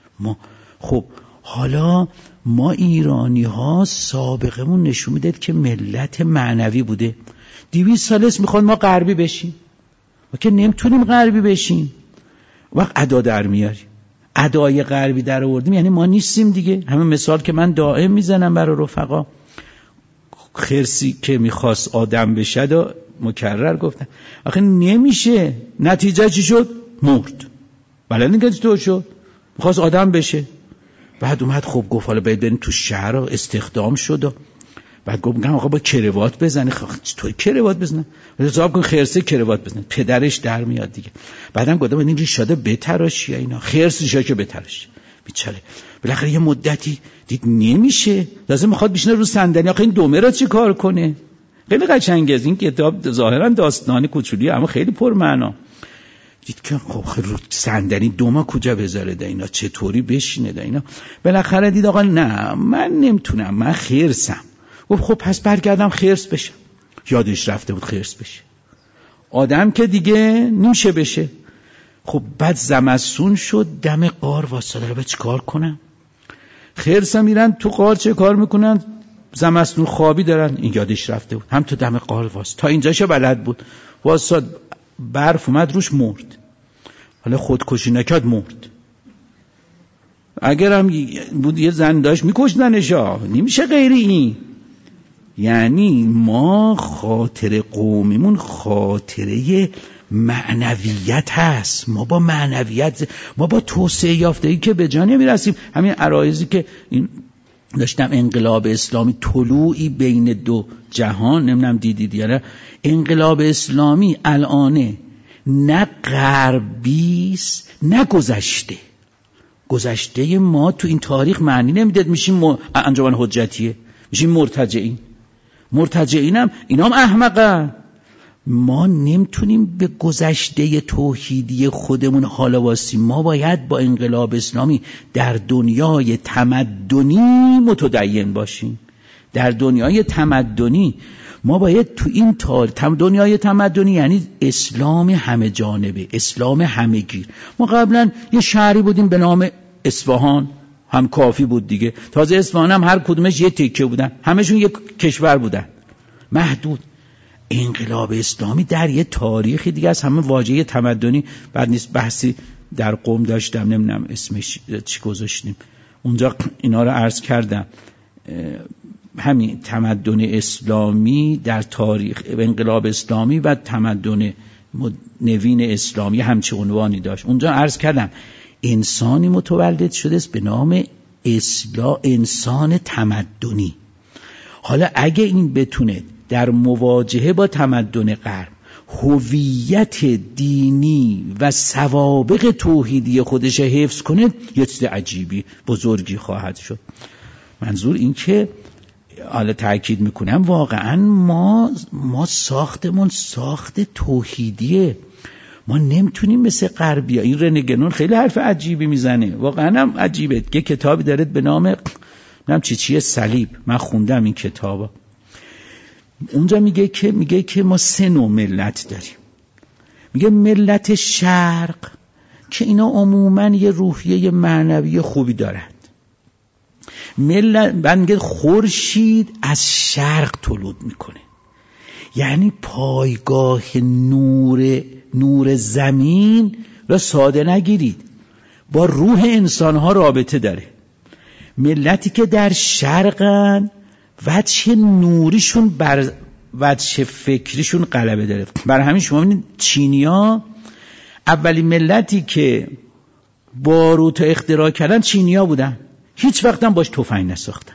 خب حالا ما ایرانی ها سابقمون نشون میده که ملت معنوی بوده. 200 سال است میخواد ما غربی بشیم، ما که نمیتونیم غربی بشیم. وقت ادا در میاریم، ادای غربی در آوردیم، یعنی ما نیستیم دیگه. همه مثال که من دائم میزنم برای رفقا، خرسی که میخواست آدم بشه و مکرر گفتن آخه نمیشه. نتیجه چی شد؟ مرد. بله نگه تو شد، میخواست آدم بشه. بعد اومد خب گفت حالا باید بریم تو شهر، استخدام شد. بعد گفت آقا با کروات بزنی. تو کروات بزنه، حساب کن خرسه کروات بزنه، پدرش در میاد دیگه. بعدم گفتم این ریشاده بتراشی، اینا خرس ریشاشو بتراش. بیچاره بالاخره یه مدتی دید نمیشه، لازم میخواد بشینه رو صندلی. آخه این دومه را چی کار کنه؟ خیلی قشنگه. این کتاب ظاهرا داستانی کوچولیه اما خیلی پرمعنا. دید که خب رو صندلی دوما کجا بذاره ده، اینا چطوری بشینه ده اینا. بالاخره دید آقا نه من نمیتونم، من خرسم. گفت خب پس برگردم خرس بشم. یادش رفته بود خرس بشه. آدم که دیگه نمیشه بشه. خب بعد زمستون شد، دم غار واسطه رو چه کار کنن؟ خرسا میرن تو غار چه کار میکنن؟ زمستون خوابی دارن. این یادش رفته بود، هم تو دم غار واسطه تا اینجاشو بلد بود. واسطه برف اومد روش، مرد. حالا خودکشی نکرد، مرد. اگر هم بود یه زن داشت میکشتنش. نمیشه غیر این. یعنی ما خاطر قومیمون خاطره معنویت هست. ما با معنویت، ما با توسعه یافتگی که به جا نمیرسیم. همین عرایزی که این داشتم انقلاب اسلامی طلوعی بین دو جهان، نمیدونم دیدید یا نه، انقلاب اسلامی الانه نه غربیست نه گذشته. گذشته ما تو این تاریخ معنی نمیداد میشیم انجمن حجتیه، میشیم مرتجعین هم اینا هم احمقن. ما نمیتونیم به گذشته توحیدی خودمون حالا واسیم. ما باید با انقلاب اسلامی در دنیای تمدنی متدین باشیم. در دنیای تمدنی ما باید تو این دنیای تمدنی یعنی اسلام همه جانبه، اسلام همه گیر. ما قبلا یه شهری بودیم به نام اصفهان، هم کافی بود دیگه. تازه اصفهان هم هر کدومش یه تکه بودن، همشون یک کشور بودن محدود. انقلاب اسلامی در یه تاریخی دیگه از همه واژه تمدنی بعد نیست. بحثی در قم داشتم، نمیدونم اسمش چی گذاشتیم اونجا، اینا رو عرض کردم. همین تمدن اسلامی در تاریخ، انقلاب اسلامی و تمدن نوین اسلامی همچه عنوانی داشت. اونجا عرض کردم انسانی متولد شده است به نام انسان تمدنی. حالا اگه این بتونه در مواجهه با تمدن غرب هویت دینی و سوابق توحیدی خودش حفظ کنه، یه چیز عجیبی بزرگی خواهد شد. منظور این که حالا تأکید میکنم واقعا ما ساختمون ساخت توحیدیه. ما نمیتونیم مثل غربی‌ها. این رنگنون خیلی حرف عجیبی میزنه، واقعا هم عجیبه. یه کتابی داره به نام چیه صلیب، من خوندم این کتابا. اونجا میگه که ما 3 نوع ملت داریم. میگه ملت شرق که اینا عموما یه روحیه معنوی خوبی دارند. بعد میگه خورشید از شرق طلوع میکنه، یعنی پایگاه نور زمین را ساده نگیرید، با روح انسانها رابطه داره. ملتی که در شرقن وجه نوریشون بر وجه فکریشون غلبه داره. برای همین شما ببینید چینیا اولین ملتی که باروت اختراع کردن چینیا بودن، هیچ وقت هم باش تفنگ نساختن.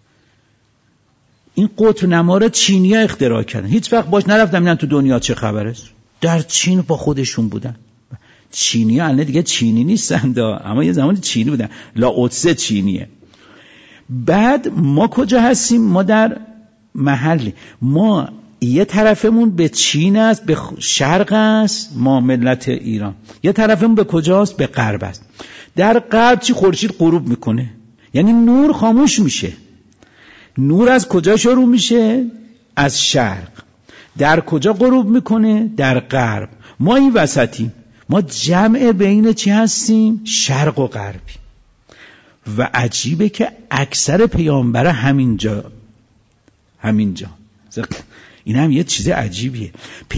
این قطب نما رو چینیا اختراع کردن، هیچ وقت باش نرفتن ببینن تو دنیا چه خبره. در چین با خودشون بودن. چینیا الان دیگه چینی نیستن اما یه زمانی چینی بودن. لاوتسه چینیه. بعد ما کجا هستیم؟ ما در محلی، ما یه طرفمون به چین است، به شرق است، ما ملت ایران. یه طرفمون به کجاست؟ به غرب است. در غرب چی؟ خورشید غروب میکنه، یعنی نور خاموش میشه. نور از کجا شروع میشه؟ از شرق. در کجا غروب میکنه؟ در غرب. ما این وسطیم، ما جمع بین چی هستیم؟ شرق و غربی. و عجیبه که اکثر پیامبرا همینجا. این هم یه چیز عجیبیه.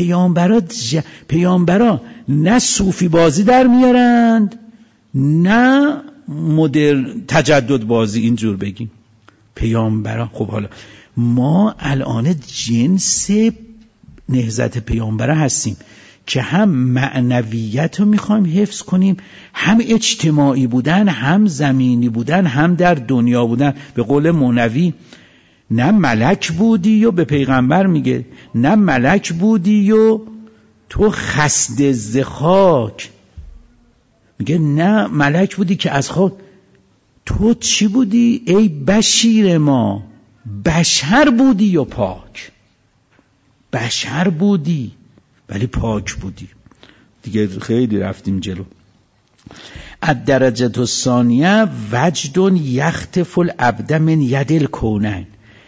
پیامبرا نه صوفی بازی در میارند نه مدرن تجدد بازی، اینجور بگیم. پیامبرا خب حالا ما الان جنس نهضت پیامبرا هستیم که هم معنویت رو میخوایم حفظ کنیم، هم اجتماعی بودن، هم زمینی بودن، هم در دنیا بودن. به قول مونوی نه ملک بودی و به پیغمبر میگه نه ملک بودی و تو خسته ز خاک، میگه نه ملک بودی که از خاک. تو چی بودی ای بشیر ما؟ بشر بودی و پاک. بشر بودی ولی پاک بودی. دیگه خیلی رفتیم جلو. الدرجة الثانیه وجد یخطف العبد من ید الکونین.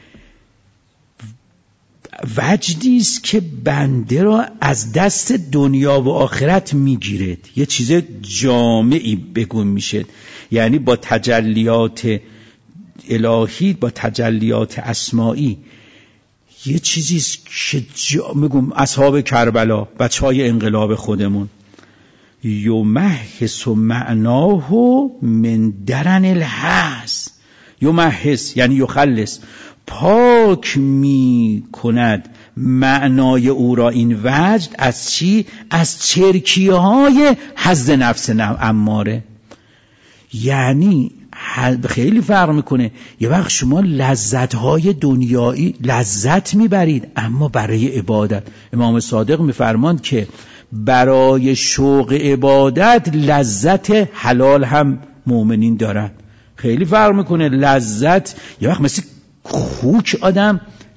وجدی است که بنده را از دست دنیا و آخرت میگیرد. یه چیز جامعی بگو میشه، یعنی با تجلیات الهی، با تجلیات اسمائی. یه چیزیست که میگم اصحاب کربلا، بچهای انقلاب خودمون، یمحص معناه من درن الحس. یمحص یعنی یخلص، پاک می کند معنای او را این وجد از چی؟ از چرکیه های حظ نفس اماره. یعنی خیلی فرق میکنه. یه وقت شما لذت‌های دنیایی لذت میبرید، اما برای عبادت امام صادق میفرماند که برای شوق عبادت لذت حلال هم مؤمنین دارن. خیلی فرق میکنه. لذت یه وقت مثل خوک آدم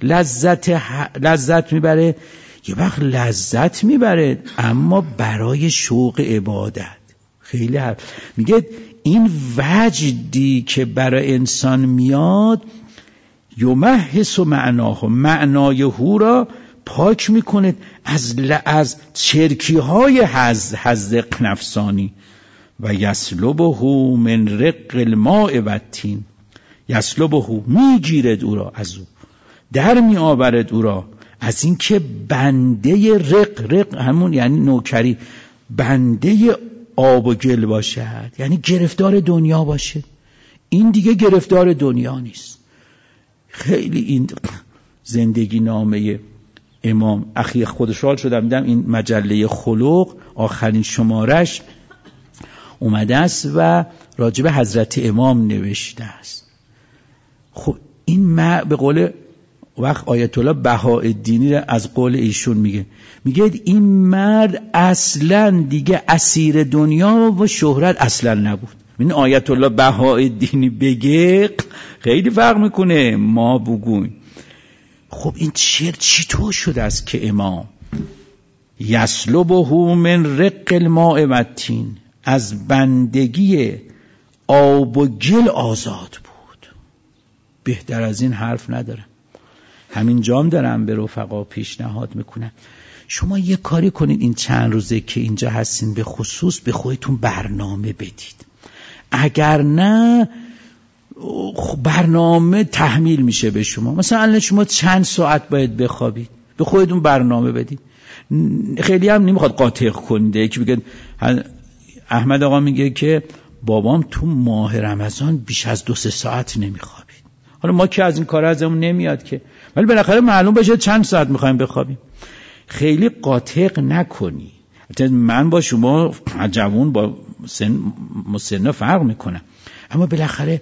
لذت میبره، یه وقت لذت میبره اما برای شوق عبادت. خیلی میگه این وجدی که برای انسان میاد یمحص معناه، معنای هو را پاک میکنه از چرکی های حزق نفسانی و یسلبه من رق الماء و الطین. یسلبه میگیرد او را، از او در میآورد او را از این که بنده رق همون یعنی نوکری، بنده آب و گل باشد، یعنی گرفتار دنیا باشه. این دیگه گرفتار دنیا نیست. خیلی این زندگی نامه امام اخی خودشال شدم دیدم این مجله خلق آخرین شمارش اومده است و راجب حضرت امام نوشته است. خب این به قول وقت آیت الله بهاءالدینی از قول ایشون میگه این مرد اصلا دیگه اسیر دنیا و شهرت اصلا نبود. این آیت الله بهاءالدینی بگه خیلی فرق میکنه ما بگویم. خب این چطور شده است که امام یسلبه من رق الماء و الطین، از بندگی آب و گل آزاد بود؟ بهتر از این حرف ندارم. همین جام دارم به رفقا پیشنهاد میکنم شما یه کاری کنید این چند روزه که اینجا هستین به خصوص به خودتون برنامه بدید. اگر نه برنامه تحمیل میشه به شما. مثلا شما چند ساعت باید بخوابید، به خودتون برنامه بدید. خیلی هم نمیخواد قاطع کنید. یکی بگه احمد آقا میگه که بابام تو ماه رمضان بیش از 2-3 ساعت نمیخوابید. حالا ما که از این کار ازمون نمیاد که، ولی بالاخره معلوم بشه چند ساعت میخوایم بخوابیم. خیلی قاطع نکنی. من با شما جوان با مسن فرق میکنم، اما بالاخره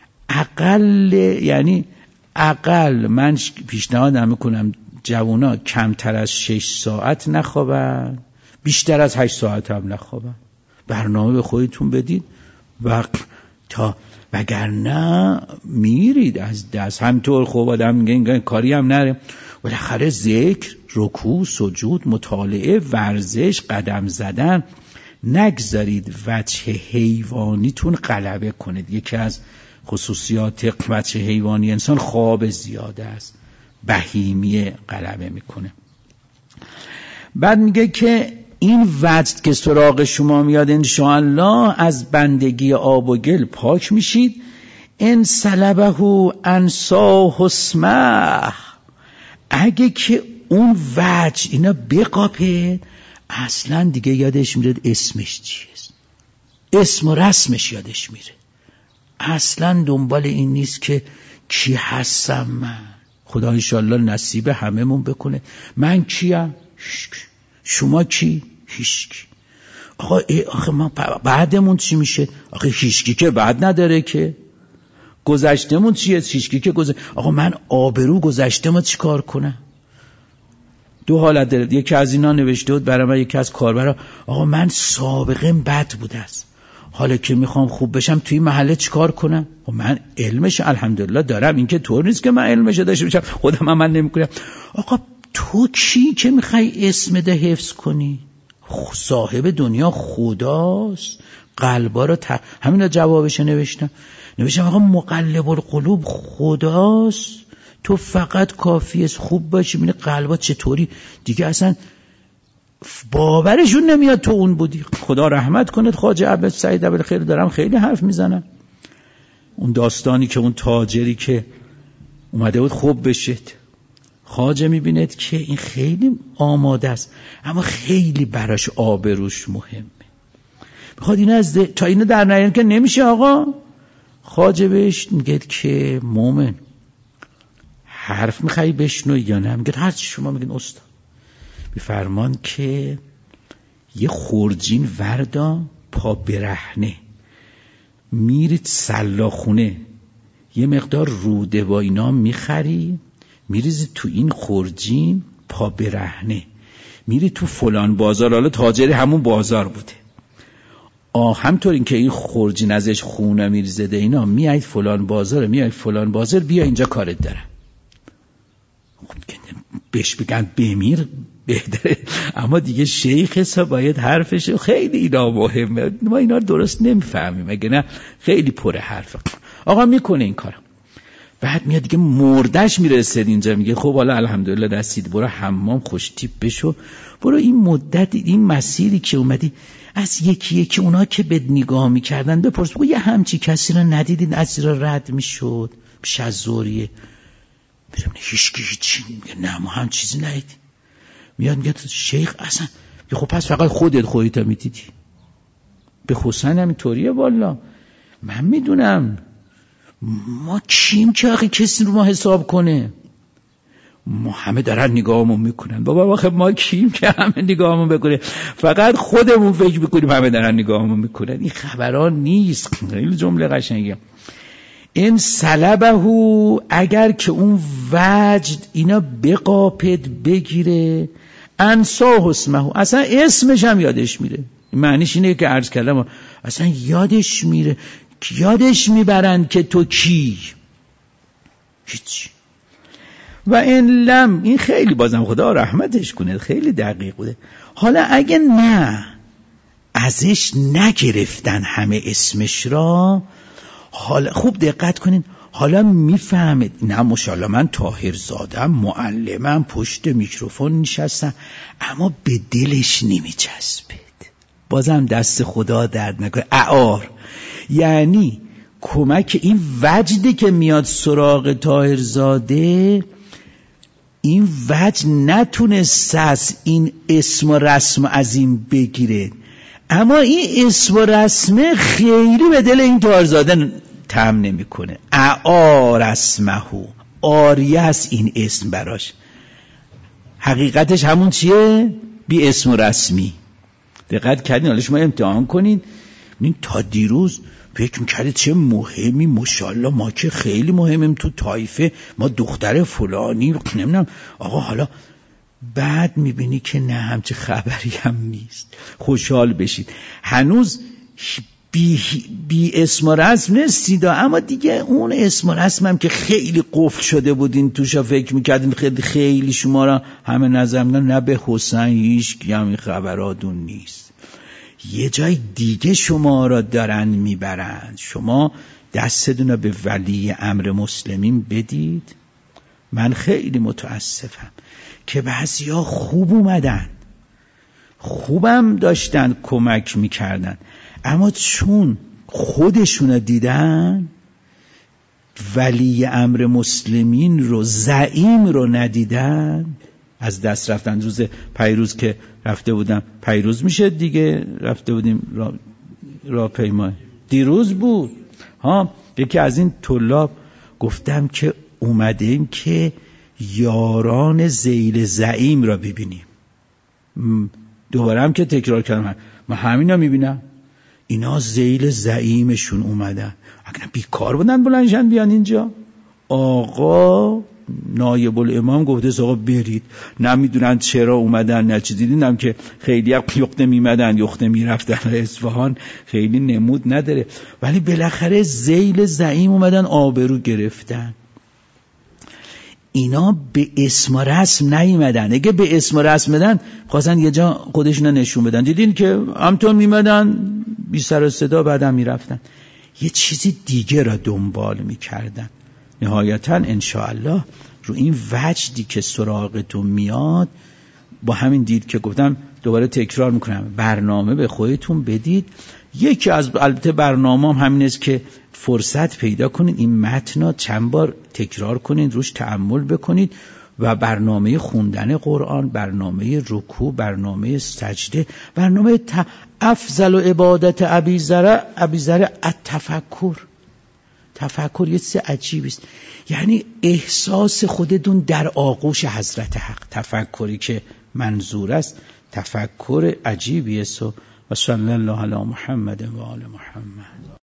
اقل من پیشنهاد میکنم جوانا کمتر از 6 ساعت نخوابن، بیشتر از 8 ساعت هم نخوابن. برنامه به خودتون بدید وگرنه میرید از دست. همطور خوب آدم میگه کاری هم نره، بالاخره ذکر، رکوع، سجود، مطالعه، ورزش، قدم زدن نگذارید وجه حیوانیتون غلبه کنید. یکی از خصوصیات وجه حیوانی انسان خواب زیاده است، بهیمیه غلبه میکنه. بعد میگه که این وجد که سراغ شما میاد انشاءالله از بندگی آب و گل پاک میشید. ان سلبه انساه اسمه، اگه که اون وجد اینا بقاپه اصلا دیگه یادش میره اسمش چیست، اسم و رسمش یادش میره. اصلا دنبال این نیست که کی هستم من. خدا انشاءالله نصیب هممون بکنه. من کیم؟ شما کی؟ هیچکی. آخه ما بعدمون چی میشه؟ آخه هیچکی که بعد نداره که. گذشتمون چیه؟ هیچکی که آقا من آبرو گذشتم چی کار کنم؟ دو حالت داره. یکی از اینا نوشته بود برای من، یکی از کاربرا، آقا من سابقه بد بوده است، حالا که میخوام خوب بشم توی محله چی کار کنم؟ من علمش الحمدلله دارم، این که طور نیست که من علمش داشته باشم خودم عمل نمیکنم. آقا تو کی که میخوای اسم ده حفظ کنی؟ صاحب دنیا خداست. قلبا رو همینا جوابش نوشتم آقا مقلب القلوب خداست. تو فقط کافی است خوب باشی. ببین قلبا چطوری دیگه اصلا باورشون نمیاد تو اون بودی. خدا رحمت کنه خواجه عبد سعید ابوالخیر. دارم خیلی حرف میزنم. اون داستانی که اون تاجری که اومده بود خوب بشید، خواجه میبیند که این خیلی آماده است اما خیلی براش آبروش مهمه، میخواد این از تا اینو در نیارن که نمیشه. آقا خواجه بهش میگه که مومن حرف میخوایی بشنوی یا نه؟ میگه هر چی شما میگین استاد. میفرمان که یه خورجین وردا پا برهنه میرید سلاخونه یه مقدار روده با اینا میخری، میریزید تو این خورجین پا برهنه، میری تو فلان بازار، حالا تاجر همون بازار بوده، همطور این که این خورجین ازش خونه میریزده اینا، میایید فلان بازار، میایید فلان بازار، بیا اینجا کارت دارم. خب بهش بگن بمیر بهتره، اما دیگه شیخ حساب باید حرفش، خیلی اینا مهمه، ما اینا رو درست نمیفهمیم، اگه نه خیلی پر حرف. آقا میکنه این کارو، بعد میاد دیگه مردش میرسه اینجا، میگه خب حالا الحمدلله دستید، برو حمام خوش تیپ بشو، برو این مدت این مسیری که اومدی از یکی یکی اونا که بد نگاه میکردن بپرس، بگو یه همچی کسی رو ندیدین از را رد میشد پیش از زوریه، میرم هیچی میگه نه ما هم چیزی ندیدیم، میاد میگه شیخ اصلا، خب پس فقط خودت میدیدی، به حسین هم اینطوریه، والا من میدونم ما کیم که آخه کسی رو ما حساب کنه، ما همه دارن نگاهمون میکنن، بابا واخه ما کیم که همه نگاهمون بکنه، فقط خودمون فکر میکنیم همه دارن نگاهمون میکنن، این خبران نیست. خیلی جمله قشنگه. این سلبه، اگر که اون وجد اینا بقاپد بگیره، انساه اسمه، اصلا اسمش هم یادش میره، معنیش اینه که عرض کردم اصلا یادش میره، یادش میبرن که تو کی، هیچ. و این لم، این خیلی بازم خدا رحمتش کنه، خیلی دقیق بوده. حالا اگه نه ازش نگرفتن همه اسمش را، حالا خوب دقت کنین، حالا میفهمید نه ماشاءالله من طاهرزادم، معلمم، پشت میکروفون نشستم، اما به دلش نمیچسبید، بازم دست خدا درد نکنه، اعار، یعنی کمک این وجدی که میاد سراغ طاهرزاده، این وجد نتونست از این اسم و رسم از این بگیره، اما این اسم و رسم خیلی به دل این طاهرزاده تم نمیکنه، اعار اسمه، آریه است این اسم براش، حقیقتش همون چیه؟ بی اسم و رسمی. دقت کردین؟ حالا شما امتحان کنین، این تا دیروز فکر میکردید چه مهمی، ماشاءالله ما که خیلی مهمیم تو طایفه، ما دختر فلانی نمیدونم، آقا حالا بعد میبینی که نه همچه خبری هم نیست. خوشحال بشید هنوز بی اسم و رسم نستید، اما دیگه اون اسم و رسم هم که خیلی قفل شده بودین توشا، فکر میکردین خیلی شما را همه نظر میدن، نه به حسین هیچ هم این خبراتون نیست، یه جای دیگه شما را دارن میبرن، شما دستتون رو به ولی امر مسلمین بدید. من خیلی متاسفم که بعضیا خوب اومدن، خوبم داشتن کمک میکردن، اما چون خودشون دیدن ولی امر مسلمین رو، زعیم رو ندیدن، از دست رفتن. روز پیروز که رفته بودم، پیروز میشه دیگه، رفته بودیم راه پیما، دیروز بود یکی از این طلاب گفتم که اومدیم که یاران ذیل زعیم را ببینیم، دوباره هم که تکرار کردم، من همینا میبینم، اینا ذیل زعیمشون اومدن، اگر بیکار بودن بلنشن بیان اینجا، آقا نایب الامام گفته آقا برید، نمیدونن چرا اومدن، نه چی دیدینم که خیلی هم یخته میمدن یخته میرفتن، اصفهان خیلی نمود نداره، ولی بالاخره ذیل زعیم اومدن آبرو گرفتن. اینا به اسم و رسم نیومدن، اگه به اسم و رسم بدن خواستن یه جا خودشون نشون بدن، دیدین که همطور میمدن بی سر و صدا، بعدم میرفتن یه چیزی دیگه را دنبال میکردن. نهایتا انشاءالله رو این وجدی که سراغتون میاد، با همین دید که گفتم دوباره تکرار میکنم، برنامه به خودتون بدید. یکی از البته برنامه هم همین است که فرصت پیدا کنید این متن چند بار تکرار کنید، روش تأمل بکنید، و برنامه خوندن قرآن، برنامه رکوع، برنامه سجده، برنامه افضل و عبادت ابیذر تفکر یه چیز عجیبی است، یعنی احساس خودتون در آغوش حضرت حق، تفکری که منظور است تفکر عجیبی است. و صلی الله علی محمد و آل محمد.